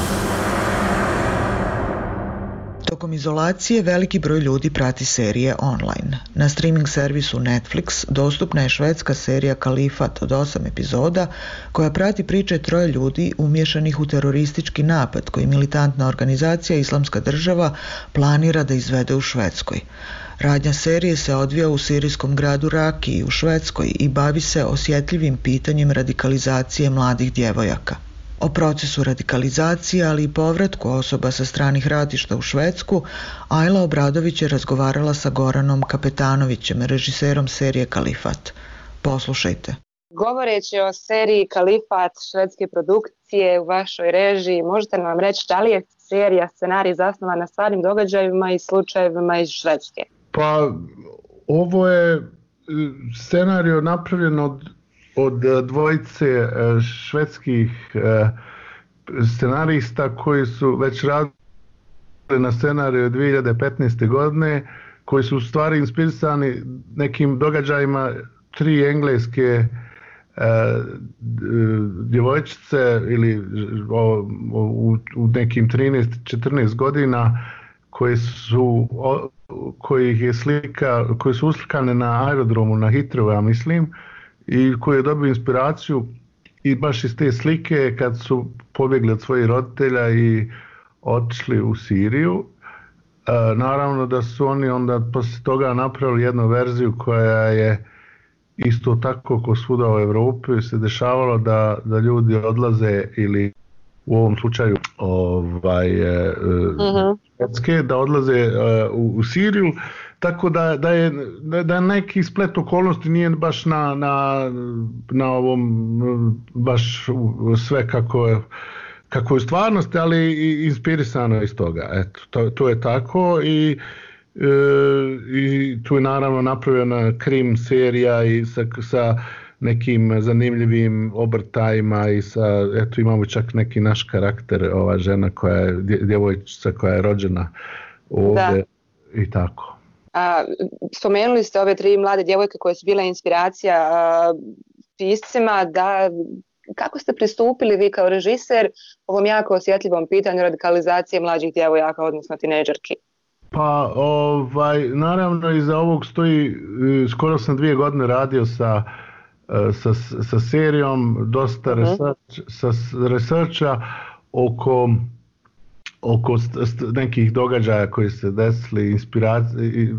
Tokom izolacije veliki broj ljudi prati serije online. Na streaming servisu Netflix dostupna je švedska serija Kalifat od 8 epizoda koja prati priče 3 ljudi umješanih u teroristički napad koji militantna organizacija Islamska država planira da izvede u Švedskoj. Radnja serije se odvija u sirijskom gradu Rakiji u Švedskoj i bavi se osjetljivim pitanjem radikalizacije mladih djevojaka. O procesu radikalizacije, ali i povratku osoba sa stranih ratišta u Švedsku, Ajla Obradović je razgovarala sa Goranom Kapetanovićem, režiserom serije Kalifat. Poslušajte. Govoreći o seriji Kalifat švedske produkcije u vašoj režiji, možete li nam reći da li je serija scenarij zasnovan na stvarnim događajima i slučajevima iz Švedske? Pa, ovo je scenarij napravljen od dvojice švedskih scenarista koji su već radili na scenariju 2015. godine, koji su u stvari inspirisani nekim događajima 3 engleske djevojčice ili u nekim 13-14 godina koji su uslikane na aerodromu na Heathrow, ja mislim, i koji je dobio inspiraciju i baš iz te slike kad su pobjegli od svojih roditelja i otišli u Siriju. Naravno da su oni onda poslije toga napravili jednu verziju koja je isto tako kao svuda u Europi se dešavalo da ljudi odlaze ili u ovom slučaju Švedske, da odlaze u Siriju. Tako da je neki splet okolnosti nije baš na ovom baš sve kako je u stvarnosti, ali i inspirisano iz toga. Eto, to je tako i tu je naravno napravljena krim serija i sa nekim zanimljivim obrtajima i eto imamo čak neki naš karakter, ova žena koja je djevojčica koja je rođena ovdje i tako. Spomenuli ste ove 3 mlade djevojke koje su bile inspiracija piscima, kako ste pristupili vi kao režiser ovom jako osjetljivom pitanju radikalizacije mlađih djevojaka, odnosno tinejdžerki? Pa naravno iza ovog stoji, skoro sam 2 godine radio sa serijom, dosta researcha oko nekih događaja koji se desili, inspiracije,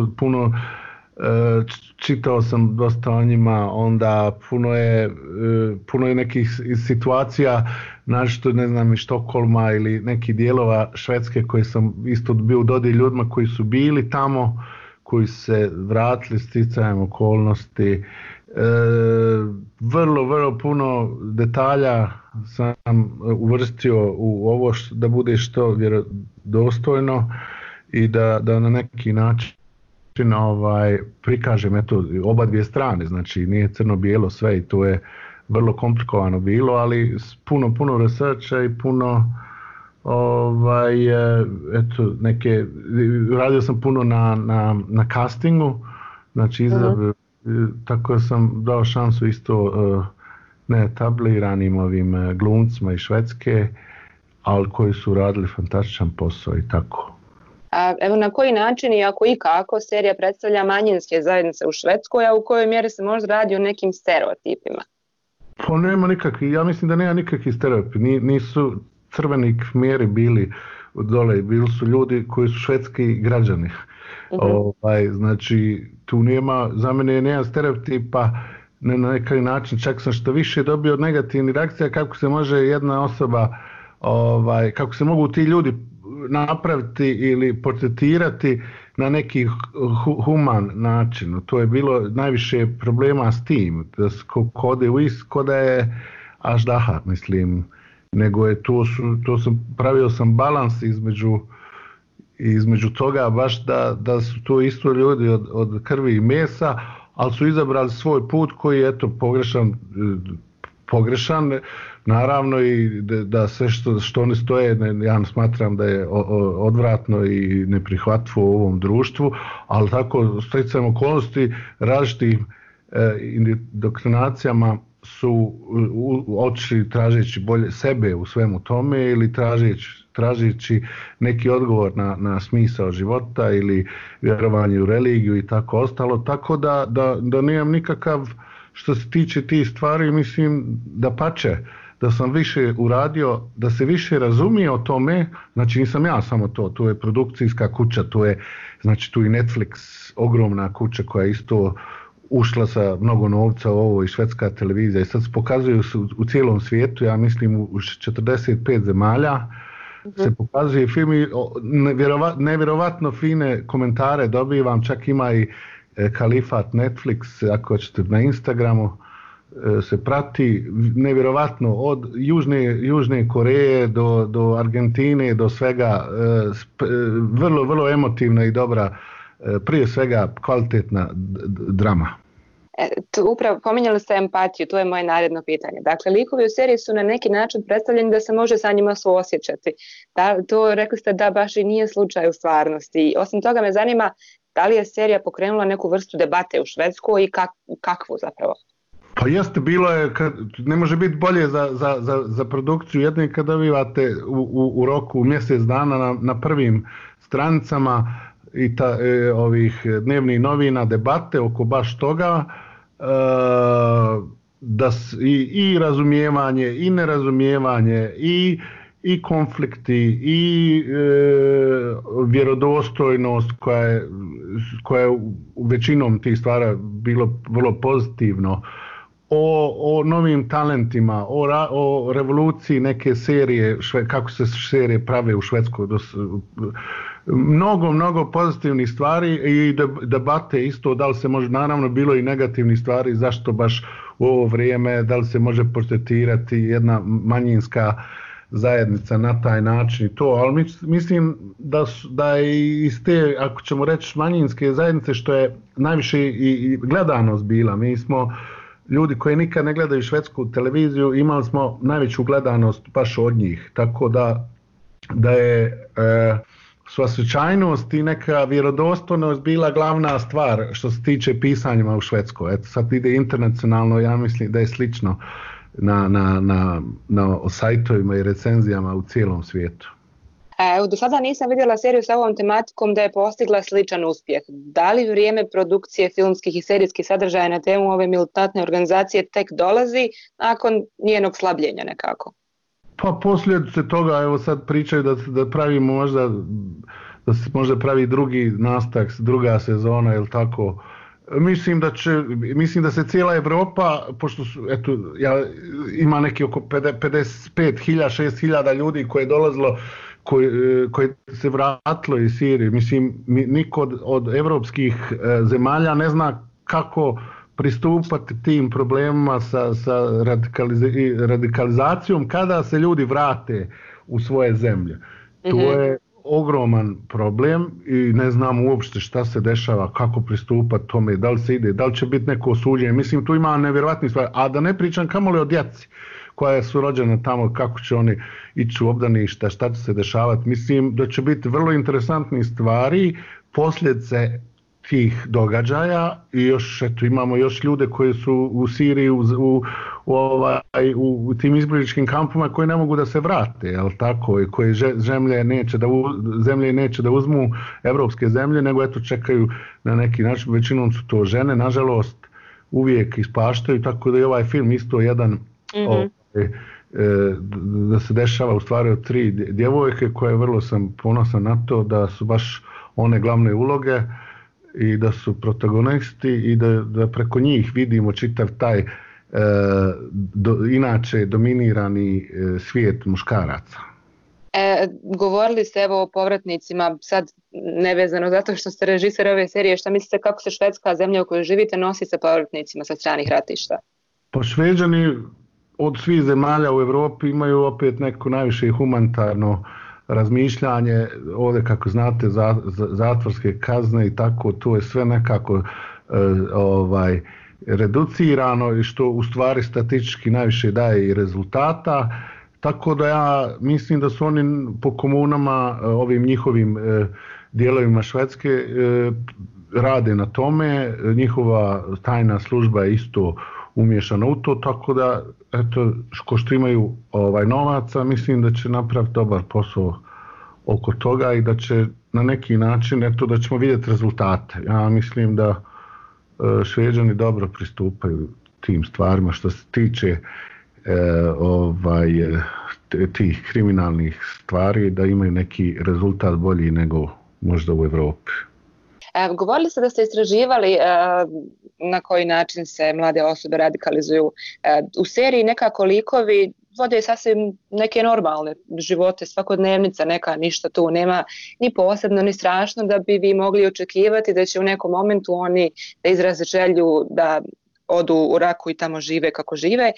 čitao sam dosta o njima, onda puno je nekih situacija, našto ne znam iz Štokholma ili nekih dijelova Švedske koji sam isto bio u dodir ljudima koji su bili tamo, koji se vratili sticajem okolnosti. Vrlo puno detalja sam uvrstio u ovo da bude što vjerodostojno i da na neki način prikažem oba dvije strane, znači nije crno-bijelo sve i to je vrlo komplikovano bilo, ali puno researcha i puno radio sam puno na castingu, znači tako sam dao šansu isto neetabliranim ovim glumcima iz Švedske, ali koji su radili fantastičan posao i tako. Evo na koji način i ako i kako serija predstavlja manjinske zajednice u Švedskoj, a u kojoj mjeri se možda radi o nekim stereotipima? Pa nema nikakvi, ja mislim da nema nikakvi stereotipi, nisu crveni kmeri bili dole, bili su ljudi koji su švedski građani. Znači tu nema, za mene nema stereotipa na neki način, čak sam što više dobio od negativnih reakcija kako se može jedna osoba, kako se mogu ti ljudi napraviti ili portretirati na neki human način. To je bilo najviše problema s tim, ko da je aždaha, mislim. nego je pravio sam balans između toga baš da su to isto ljudi od krvi i mesa, ali su izabrali svoj put koji je pogrešan, naravno i da sve što oni stoje, ja smatram da je odvratno i neprihvatljivo u ovom društvu, ali tako sticajem okolnosti različitim indoktrinacijama su otišli tražeći bolje sebe u svemu tome ili tražeći neki odgovor na smisao života ili vjerovanje u religiju i tako ostalo, tako da nemam nikakav, što se tiče tih stvari, mislim da pače, da sam više uradio, da se više razumije o tome, znači nisam ja samo to, tu je produkcijska kuća, tu je i Netflix, ogromna kuća koja isto ušla sa mnogo novca u ovo i švedska televizija i sad se pokazuju u cijelom svijetu, ja mislim u 45 zemalja se pokazuje film i nevjerovatno fine komentare dobivam, čak ima i Kalifat Netflix, ako ćete na Instagramu se prati, nevjerovatno od Južne Koreje do Argentine, do svega, vrlo, vrlo emotivna i dobra, prije svega kvalitetna drama. Upravo pominjali ste empatiju, to je moje naredno pitanje. Dakle, likovi u seriji su na neki način predstavljeni da se može sa njima suosjećati. To rekli ste da baš i nije slučaj u stvarnosti. Osim toga me zanima da li je serija pokrenula neku vrstu debate u Švedskoj i kakvu zapravo? Pa jeste, bilo je, ne može biti bolje za produkciju jedne kad dobivate u roku mjesec dana na prvim stranicama i ovih dnevnih novina debate oko baš toga, i razumijevanje i nerazumijevanje i konflikti i vjerodostojnost koja je u većinom tih stvari bilo vrlo pozitivno, o novim talentima, o revoluciji neke serije, kako se serije prave u Švedskoj, mnogo pozitivnih stvari i debate isto, da li se može, naravno bilo i negativnih stvari, zašto baš u ovo vrijeme, da li se može portretirati jedna manjinska zajednica na taj način i to, ali mislim da je iz te, ako ćemo reći, manjinske zajednice što je najviše i gledanost bila, mi smo ljudi koji nikad ne gledaju švedsku televiziju, imali smo najveću gledanost baš od njih, tako da je suosjećajnost i neka vjerodostojnost bila glavna stvar što se tiče pisanjima u Švedskoj. Eto, sad ide internacionalno, ja mislim da je slično na sajtovima i recenzijama u cijelom svijetu. Do sada nisam vidjela seriju sa ovom tematikom da je postigla sličan uspjeh. Da li vrijeme produkcije filmskih i serijskih sadržaja na temu ove militantne organizacije tek dolazi nakon njenog slabljenja nekako? Pa posljedice toga, evo sad pričaju da pravimo možda, da se možda pravi drugi nastavak, druga sezona ili tako. Mislim da se cijela Europa, pošto ima neki oko 55.000, 6.000 ljudi koje je dolazilo, koji se vratilo iz Sirije. Mislim, niko od evropskih zemalja ne zna kako pristupati tim problemima sa radikalizacijom kada se ljudi vrate u svoje zemlje. To je ogroman problem i ne znam uopšte šta se dešava, kako pristupati tome, da li se ide, da li će biti neko osuđenje. Mislim, tu ima nevjerovatnih stvari, a da ne pričam kamoli o djeci koja su rođena tamo, kako će oni ići u obdaništa, šta će se dešavati. Mislim da će biti vrlo interesantnih stvari, posljedice tih događaja i još imamo još ljude koji su u Siriji u tim izbjegličkim kampovima koji ne mogu da se vrate, jel tako, i koji zemlje neće da uzmu evropske zemlje, nego eto čekaju na neki način, većinom su to žene, nažalost uvijek ispaštaju, tako da je ovaj film isto jedan da se dešava u stvari od 3 djevojke koje vrlo sam ponosan na to da su baš one glavne uloge i da su protagonisti i da preko njih vidimo čitav taj inače dominirani svijet muškaraca. Govorili ste evo o povratnicima, sad nevezano zato što ste režiser ove serije, šta mislite kako se švedska zemlja u kojoj živite nosi sa povratnicima sa stranih ratišta? Pa Šveđani od svih zemalja u Europi imaju opet neko najviše humanitarno razmišljanje, ovdje kako znate zatvorske kazne i tako, to je sve nekako reducirano i što u stvari statistički najviše daje i rezultata, tako da ja mislim da su oni po komunama, ovim njihovim dijelovima Švedske rade na tome, njihova tajna služba je isto umiješana u to, tako da eto, ko što imaju novaca, mislim da će napraviti dobar posao oko toga i da će na neki način, eto, da ćemo vidjeti rezultate. Ja mislim da Šveđani dobro pristupaju tim stvarima što se tiče tih kriminalnih stvari, da imaju neki rezultat bolji nego možda u Europi. Govorili ste da ste istraživali na koji način se mlade osobe radikalizuju. U seriji nekako likovi vode sasvim neke normalne živote, svakodnevnica neka, ništa tu nema ni posebno ni strašno da bi vi mogli očekivati da će u nekom momentu oni da izraze želju da odu u Raku i tamo žive kako žive.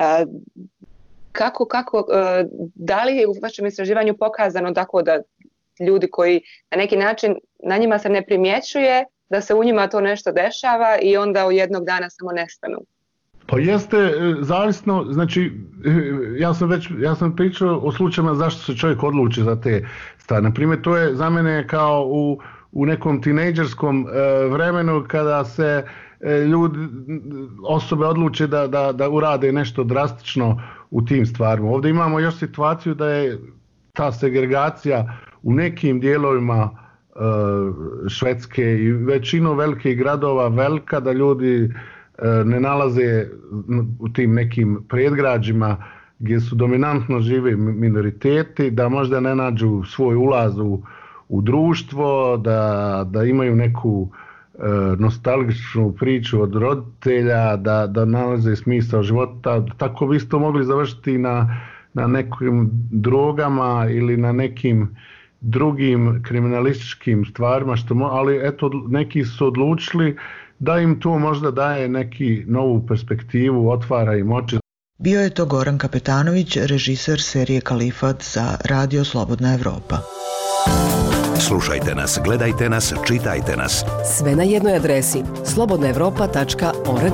Da li je u vašem istraživanju pokazano tako da ljudi koji na neki način na njima se ne primjećuje da se u njima to nešto dešava i onda u jednog dana samo nestanu? Pa jeste, zavisno, znači ja sam pričao o slučajima zašto se čovjek odluči za te stvari. Naprimjer, to je za mene kao u nekom tinejdžerskom vremenu kada se osobe odluče da urade nešto drastično u tim stvarima. Ovdje imamo još situaciju da je ta segregacija u nekim dijelovima Švedske i većinu velikih gradova velika, da ljudi ne nalaze u tim nekim predgrađima gdje su dominantno žive minoriteti, da možda ne nađu svoj ulaz u društvo, da imaju neku nostalgičnu priču od roditelja, da nalaze smisao života. Tako bi isto mogli završiti na nekim drogama ili na nekim drugim kriminalističkim stvarima, ali eto, neki su odlučili da im to možda daje neki novu perspektivu, otvara im oči. Bio je to Goran Kapetanović, režiser serije Kalifat za Radio Slobodna Evropa. Slušajte nas, gledajte nas, čitajte nas. Sve na jednoj adresi slobodnaevropa.org.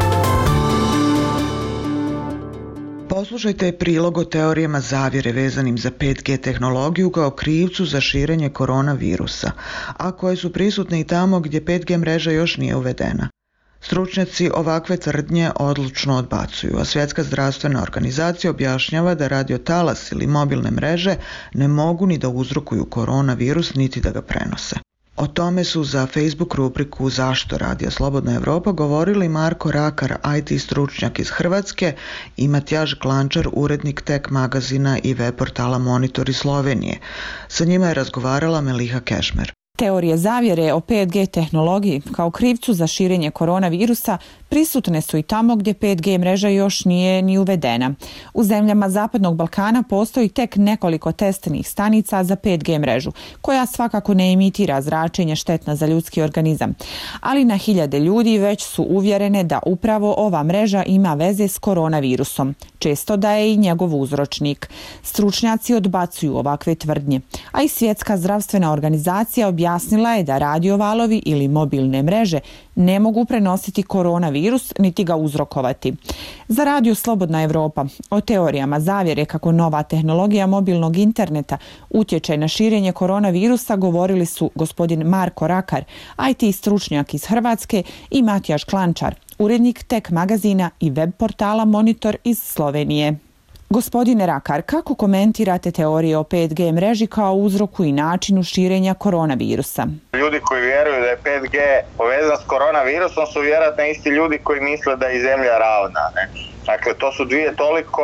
Poslušajte prilog o teorijama zavjere vezanim za 5G tehnologiju kao krivcu za širenje koronavirusa, a koje su prisutne i tamo gdje 5G mreža još nije uvedena. Stručnjaci ovakve tvrdnje odlučno odbacuju, a Svjetska zdravstvena organizacija objašnjava da radiotalas ili mobilne mreže ne mogu ni da uzrokuju koronavirus niti da ga prenose. O tome su za Facebook rubriku Zašto Radija Slobodna Evropa govorili Marko Rakar, IT stručnjak iz Hrvatske, i Matjaž Klančar, urednik Tech magazina i web portala Monitor iz Slovenije. Sa njima je razgovarala Meliha Kešmer. Teorije zavjere o 5G tehnologiji kao krivcu za širenje koronavirusa prisutne su i tamo gdje 5G mreža još nije ni uvedena. U zemljama Zapadnog Balkana postoji tek nekoliko testnih stanica za 5G mrežu, koja svakako ne emitira zračenje štetna za ljudski organizam. Ali na hiljade ljudi već su uvjerene da upravo ova mreža ima veze s koronavirusom, često da je i njegov uzročnik. Stručnjaci odbacuju ovakve tvrdnje, a i Svjetska zdravstvena organizacija objasnila je da radiovalovi ili mobilne mreže ne mogu prenositi koronavirus niti ga uzrokovati. Za Radio Slobodna Evropa o teorijama zavjere kako nova tehnologija mobilnog interneta utječe na širenje koronavirusa govorili su gospodin Marko Rakar, IT stručnjak iz Hrvatske, i Matjaž Klančar, urednik Tech magazina i web portala Monitor iz Slovenije. Gospodine Rakar, kako komentirate teorije o 5G mreži kao uzroku i načinu širenja koronavirusa? Ljudi koji vjeruju da je 5G povezan s koronavirusom su vjerojatno isti ljudi koji misle da je Zemlja ravna. Ne? Dakle, to su dvije toliko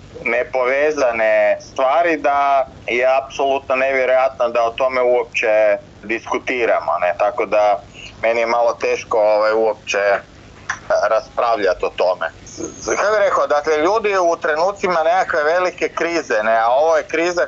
nepovezane stvari da je apsolutno nevjerojatno da o tome uopće diskutiramo. Ne? Tako da meni je malo teško uopće raspravljati o tome. Kako bih rekao, dakle, ljudi u trenucima nekakve velike krize, ne, a ovo je kriza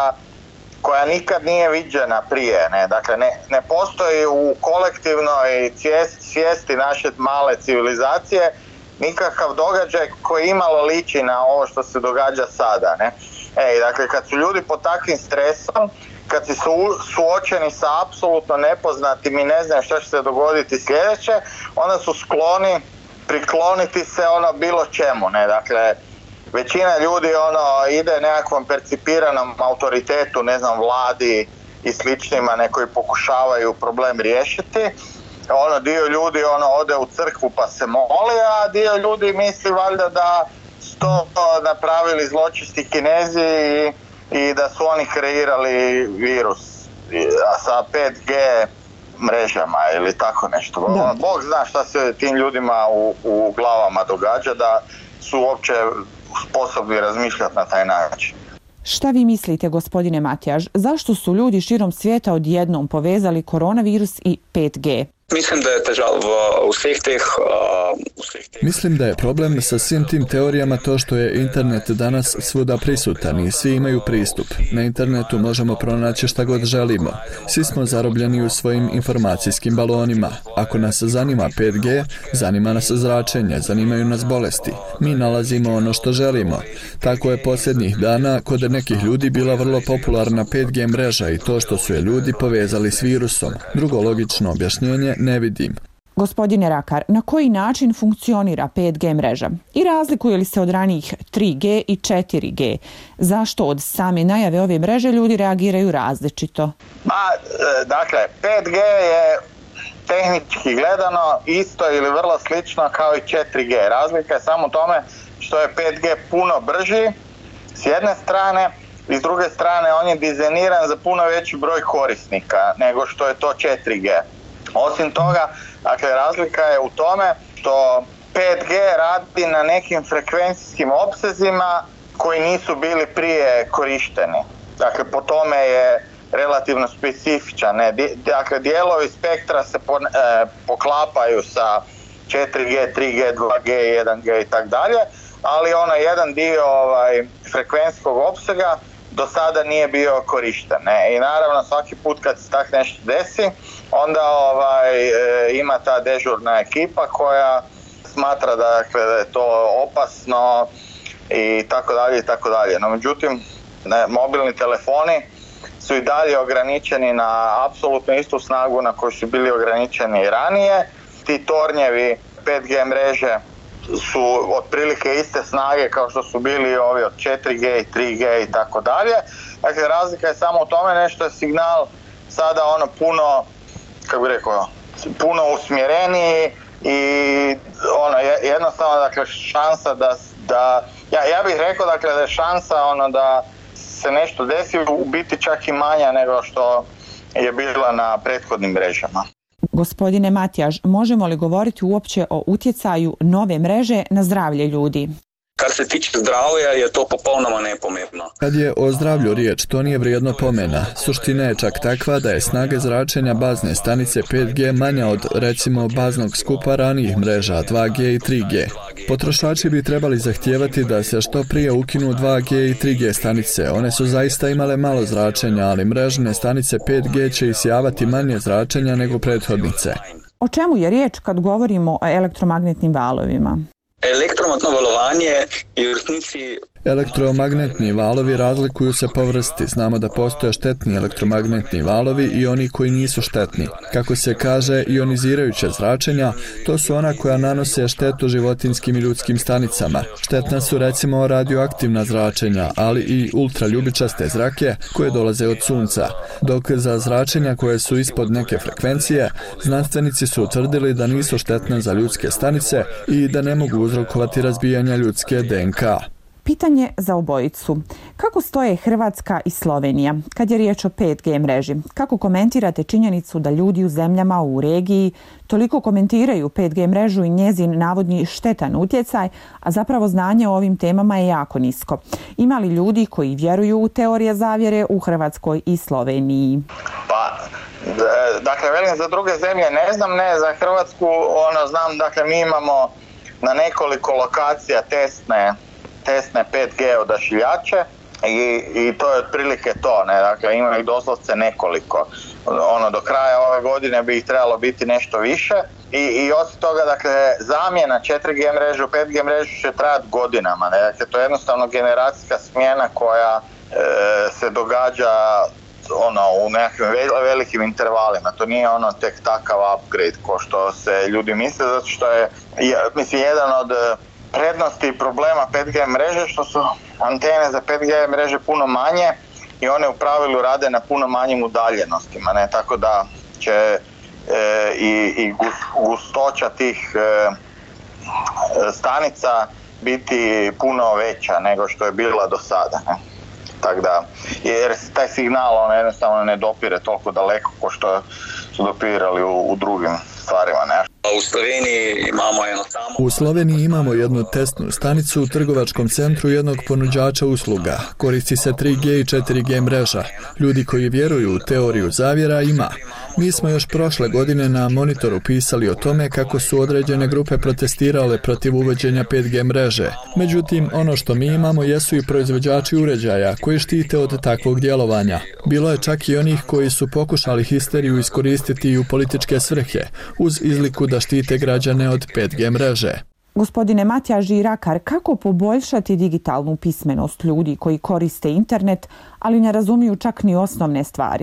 koja nikad nije viđena prije, ne, dakle, ne postoji u kolektivnoj svijesti naše male civilizacije nikakav događaj koji imalo liči na ovo što se događa sada, ne? Dakle, kad su ljudi pod takvim stresom, kad si suočeni sa apsolutno nepoznatim i ne znaju što će se dogoditi sljedeće, onda su skloni prikloniti se bilo čemu, ne? Dakle, većina ljudi ide nekakvom percipiranom autoritetu, ne znam, vladi i sličnima, koji pokušavaju problem riješiti. Dio ljudi ode u crkvu pa se moli, a dio ljudi misli valjda da su to napravili zločesti Kinezi i da su oni kreirali virus sa 5G mrežama ili tako nešto. Bog zna šta se tim ljudima u glavama događa da su uopće sposobni razmišljati na taj način. Šta vi mislite, gospodine Matjaž, zašto su ljudi širom svijeta odjednom povezali koronavirus i 5G? Mislim da je težava Mislim da je problem sa svim tim teorijama to što je internet danas svuda prisutan i svi imaju pristup. Na internetu možemo pronaći šta god želimo. Svi smo zarobljeni u svojim informacijskim balonima. Ako nas zanima 5G, zanima nas zračenje, zanimaju nas bolesti. Mi nalazimo ono što želimo. Tako je posljednjih dana kod nekih ljudi bila vrlo popularna 5G mreža i to što su je ljudi povezali s virusom. Drugo logično objašnjenje ne vidim. Gospodine Rakar, na koji način funkcionira 5G mreža? I razlikuje li se od ranijih 3G i 4G? Zašto od same najave ove mreže ljudi reagiraju različito? Dakle, 5G je tehnički gledano isto ili vrlo slično kao i 4G. Razlika je samo u tome što je 5G puno brži s jedne strane i s druge strane on je dizajniran za puno veći broj korisnika nego što je to 4G. Osim toga, dakle, razlika je u tome što 5G radi na nekim frekvencijskim opsezima koji nisu bili prije korišteni. Dakle, po tome je relativno specifičan. Dakle, dijelovi spektra se poklapaju sa 4G, 3G, 2G, 1G i tak dalje, ali jedan dio frekvencijskog opsega do sada nije bio korišten. I naravno svaki put kad se tak nešto desi, onda ima ta dežurna ekipa koja smatra da je to opasno i tako dalje i tako dalje. No međutim, mobilni telefoni su i dalje ograničeni na apsolutno istu snagu na koju su bili ograničeni i ranije. Ti tornjevi 5G mreže su otprilike iste snage kao što su bili ovi od 4G i 3G i tako dalje. Dakle, razlika je samo u tome nešto je signal sada puno, kako bih rekao, puno usmjereniji i jednostavno, dakle, šansa da ja bih rekao, dakle, da je šansa da se nešto desi u biti čak i manja nego što je bila na prethodnim mrežama. Gospodine Matjaž, možemo li govoriti uopće o utjecaju nove mreže na zdravlje ljudi? Kar se tiče zdravlja je to popolnoma nepomembno. Kad je o zdravlju riječ, to nije vrijedno pomena. Suština je čak takva da je snaga zračenja bazne stanice 5G manja od, recimo, baznog skupa ranijih mreža 2G i 3G. Potrošači bi trebali zahtijevati da se što prije ukinu 2G i 3G stanice. One su zaista imale malo zračenja, ali mrežne stanice 5G će isijavati manje zračenja nego prethodnice. O čemu je riječ kad govorimo o elektromagnetnim valovima? Elektromagnetno valovanje je u resnici... Elektromagnetni valovi razlikuju se po vrsti. Znamo da postoje štetni elektromagnetni valovi i oni koji nisu štetni. Kako se kaže, ionizirajuća zračenja, to su ona koja nanose štetu životinjskim i ljudskim stanicama. Štetna su recimo radioaktivna zračenja, ali i ultraljubičaste zrake koje dolaze od sunca. Dok za zračenja koje su ispod neke frekvencije, znanstvenici su utvrdili da nisu štetne za ljudske stanice i da ne mogu uzrokovati razbijanja ljudske DNK. Pitanje za obojicu. Kako stoje Hrvatska i Slovenija kad je riječ o 5G mreži? Kako komentirate činjenicu da ljudi u zemljama u regiji toliko komentiraju 5G mrežu i njezin navodni štetan utjecaj, a zapravo znanje o ovim temama je jako nisko? Ima li ljudi koji vjeruju u teorije zavjere u Hrvatskoj i Sloveniji? Dakle, velim za druge zemlje ne znam, ne za Hrvatsku, znam, dakle mi imamo na nekoliko lokacija testne 5G odašiljače i to je otprilike to, ne, dakle ima ih doslovce nekoliko. Do kraja ove godine bi ih trebalo biti nešto više I osim toga, dakle, zamjena 4G mreže u 5G mrežu će trajati godinama. Ne? Dakle, to je jednostavno generacijska smjena koja se događa u nekakvim velikim intervalima. To nije tek takav upgrade ko što se ljudi misle, zato što je jedan od prednosti i problema 5G mreže što su antene za 5G mreže puno manje i one u pravilu rade na puno manjim udaljenostima. Ne? Tako da će i gustoća tih stanica biti puno veća nego što je bila do sada. Ne? Tako da, jer taj signal jednostavno ne dopire toliko daleko kao što su dopirali u drugim stvarima. Ne? U Sloveniji imamo jednu testnu stanicu u trgovačkom centru jednog ponuđača usluga. Koristi se 3G i 4G mreža. Ljudi koji vjeruju u teoriju zavjera ima. Mi smo još prošle godine na Monitoru pisali o tome kako su određene grupe protestirale protiv uvođenja 5G mreže. Međutim, ono što mi imamo jesu i proizvođači uređaja koji štite od takvog djelovanja. Bilo je čak i onih koji su pokušali histeriju iskoristiti i u političke svrhe, uz izliku da štite građane od 5G mreže. Gospodine Matija Žirakar, kako poboljšati digitalnu pismenost ljudi koji koriste internet, ali ne razumiju čak ni osnovne stvari?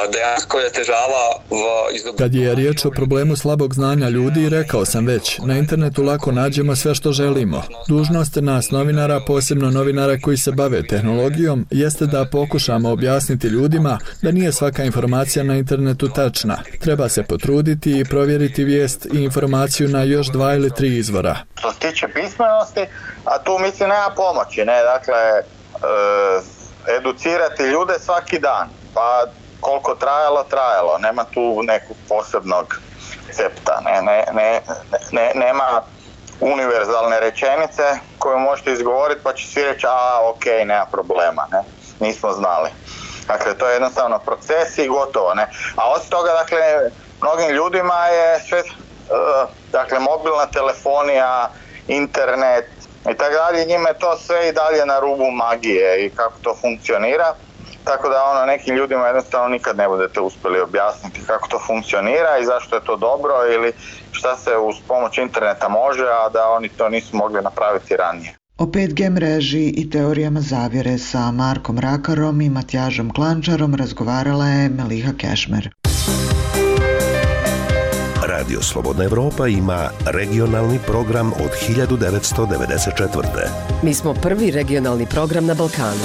Kad je riječ o problemu slabog znanja ljudi, rekao sam već, na internetu lako nađemo sve što želimo. Dužnost nas novinara, posebno novinara koji se bave tehnologijom, jeste da pokušamo objasniti ljudima da nije svaka informacija na internetu tačna. Treba se potruditi i provjeriti vijest i informaciju na još 2 ili 3 izvora. Što se tiče pismenosti, a tu mislim nema pomoći, ne? Dakle, educirati ljude svaki dan, pa koliko trajalo, nema tu nekog posebnog recepta, nema univerzalne rečenice koju možete izgovoriti pa će svi reći ok, nema problema, ne? Nismo znali. Dakle, to je jednostavno proces i gotovo, ne? A osim toga, dakle, mnogim ljudima je sve, dakle, mobilna telefonija, internet i tako dalje, njima je to sve i dalje na rubu magije i kako to funkcionira. Tako da nekim ljudima jednostavno nikad ne budete uspjeli objasniti kako to funkcionira i zašto je to dobro ili šta se uz pomoć interneta može, a da oni to nisu mogli napraviti ranije. O 5G mreži i teorijama zavjere sa Markom Rakarom i Matjažom Klančarom razgovarala je Meliha Kešmer. Radio Slobodna Evropa ima regionalni program od 1994. Mi smo prvi regionalni program na Balkanu.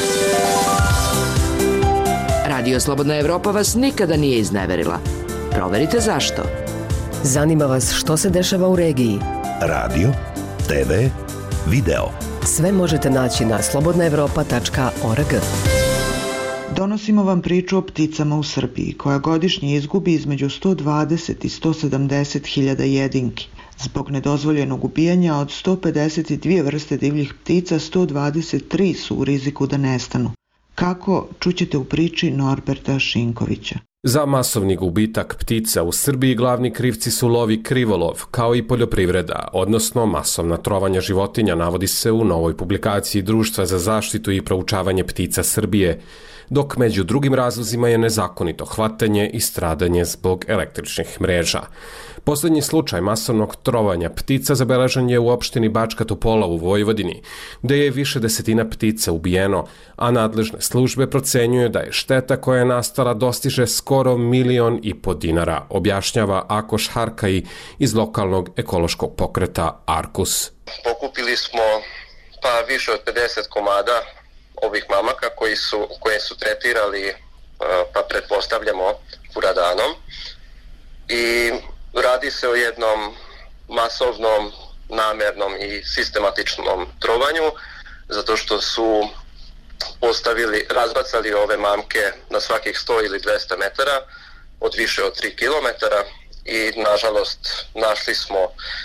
Radio Slobodna Evropa vas nikada nije izneverila. Proverite zašto. Zanima vas što se dešava u regiji. Radio, TV, video. Sve možete naći na slobodnaevropa.org. Donosimo vam priču o pticama u Srbiji, koja godišnje izgubi između 120 i 170 hiljada jedinki. Zbog nedozvoljenog ubijanja od 152 vrste divljih ptica, 123 su u riziku da nestanu. Kako, čućete u priči Norberta Šinkovića. Za masovni gubitak ptica u Srbiji glavni krivci su lov i krivolov, kao i poljoprivreda, odnosno masovna trovanja životinja, navodi se u novoj publikaciji Društva za zaštitu i proučavanje ptica Srbije, dok među drugim razlozima je nezakonito hvatanje i stradanje zbog električnih mreža. Posljednji slučaj masovnog trovanja ptica zabeležen je u opštini Bačka Topola u Vojvodini, gde je više desetina ptica ubijeno, a nadležne službe procenjuju da je šteta koja je nastala dostiže skoro 1,5 miliona dinara, objašnjava Akoš Harkaji iz lokalnog ekološkog pokreta Arkus. Pokupili smo više od 50 komada ovih mamaka koje su tretirali, pretpostavljamo, furadanom. I radi se o jednom masovnom, namjernom i sistematičnom trovanju, zato što su razbacali ove mamke na svakih 100 ili 200 metara od više od 3 kilometara i nažalost našli smo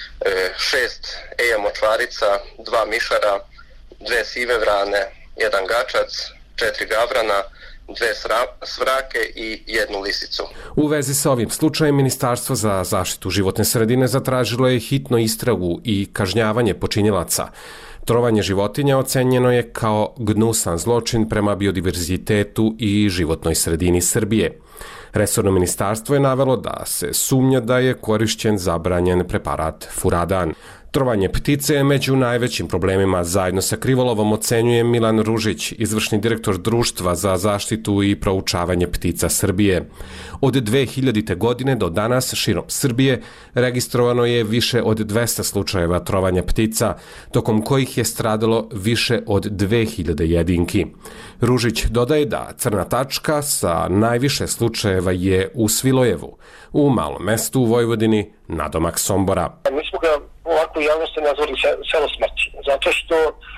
6 eja močvarica, 2 mišara, 2 sive vrane, 1 gačac, 4 gavrana, 2 svrake i 1 lisicu. U vezi sa ovim slučajem, Ministarstvo za zaštitu životne sredine zatražilo je hitno istragu i kažnjavanje počinilaca. Trovanje životinja ocenjeno je kao gnusan zločin prema biodiverzitetu i životnoj sredini Srbije. Resorno ministarstvo je navelo da se sumnja da je korišćen zabranjen preparat furadan. Trovanje ptice je među najvećim problemima zajedno sa krivolovom, ocenjuje Milan Ružić, izvršni direktor Društva za zaštitu i proučavanje ptica Srbije. Od 2000. godine do danas širom Srbije registrovano je više od 200 slučajeva trovanja ptica, tokom kojih je stradalo više od 2000 jedinki. Ružić dodaje da crna tačka sa najviše slučajeva je u Svilojevu, u malom mestu u Vojvodini, nadomak Sombora. Mi smo ga ovako u javnosti nazvali selo smrti, zato što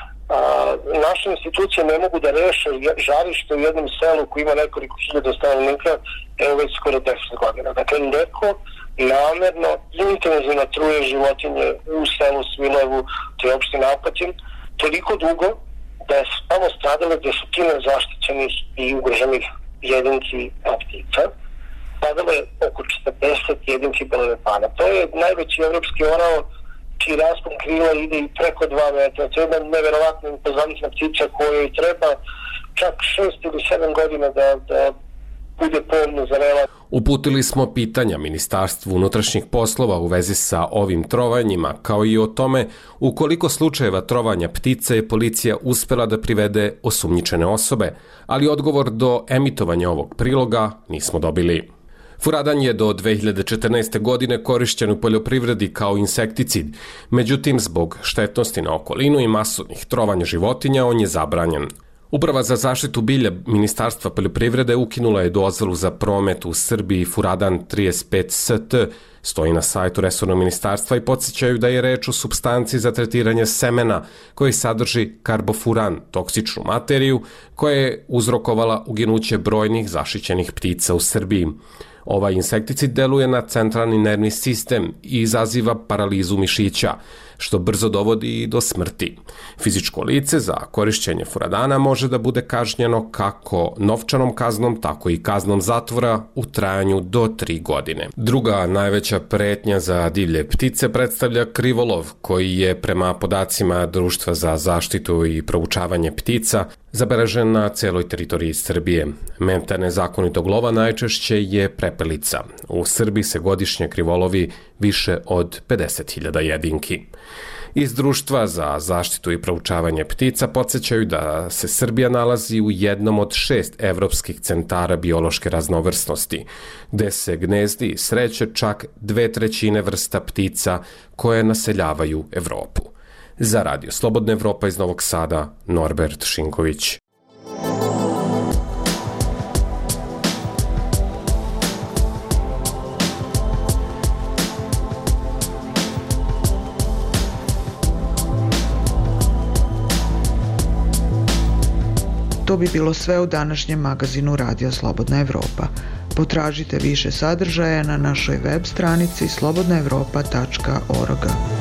naše institucije ne mogu da reše žarište u jednom selu koji ima nekoliko hiljada stanovnika, evo već skoro 10 godina. Dakle, neko namerno intenzivno truje životinje u selu Svilevu, to je opština Apatin, toliko dugo da je samo stradale desetine zaštićenih i ugroženih jedinki ptica. Stradale oko 40 jedinki belolepana. To je najveći evropski orao čiji raspon krila ide i preko 2 metra. To je jedna neverovatna impozantna ptica kojoj treba čak 6 ili 7 godina da bude polno zrela. Uputili smo pitanja Ministarstvu unutrašnjih poslova u vezi sa ovim trovanjima, kao i o tome u koliko slučajeva trovanja ptica je policija uspela da privede osumnjičene osobe, ali odgovor do emitovanja ovog priloga nismo dobili. Furadan je do 2014. godine korišćen u poljoprivredi kao insekticid, međutim zbog štetnosti na okolinu i masovnih trovanja životinja on je zabranjen. Uprava za zaštitu bilja Ministarstva poljoprivrede ukinula je dozvolu za promet u Srbiji Furadan 35 ST, stoji na sajtu resornog ministarstva i podsjećaju da je reč o supstanci za tretiranje semena koji sadrži karbofuran, toksičnu materiju koja je uzrokovala uginuće brojnih zaštićenih ptica u Srbiji. Ovaj insekticid deluje na centralni nervni sistem i izaziva paralizu mišića, što brzo dovodi i do smrti. Fizičko lice za korišćenje furadana može da bude kažnjeno kako novčanom kaznom, tako i kaznom zatvora u trajanju do 3 godine. Druga najveća pretnja za divlje ptice predstavlja krivolov, koji je prema podacima Društva za zaštitu i proučavanje ptica zabeležen na celoj teritoriji Srbije. Meta nezakonitog lova najčešće je prepelica. U Srbiji se godišnje krivolovi više od 50.000 jedinki. Iz Društva za zaštitu i proučavanje ptica podsjećaju da se Srbija nalazi u jednom od 6 evropskih centara biološke raznovrsnosti, gde se gnezdi i sreće čak 2/3 vrsta ptica koje naseljavaju Evropu. Za Radio Slobodna Evropa iz Novog Sada, Norbert Šinković. To bi bilo sve u današnjem magazinu Radio Slobodna Evropa. Potražite više sadržaja na našoj web stranici slobodnaevropa.org.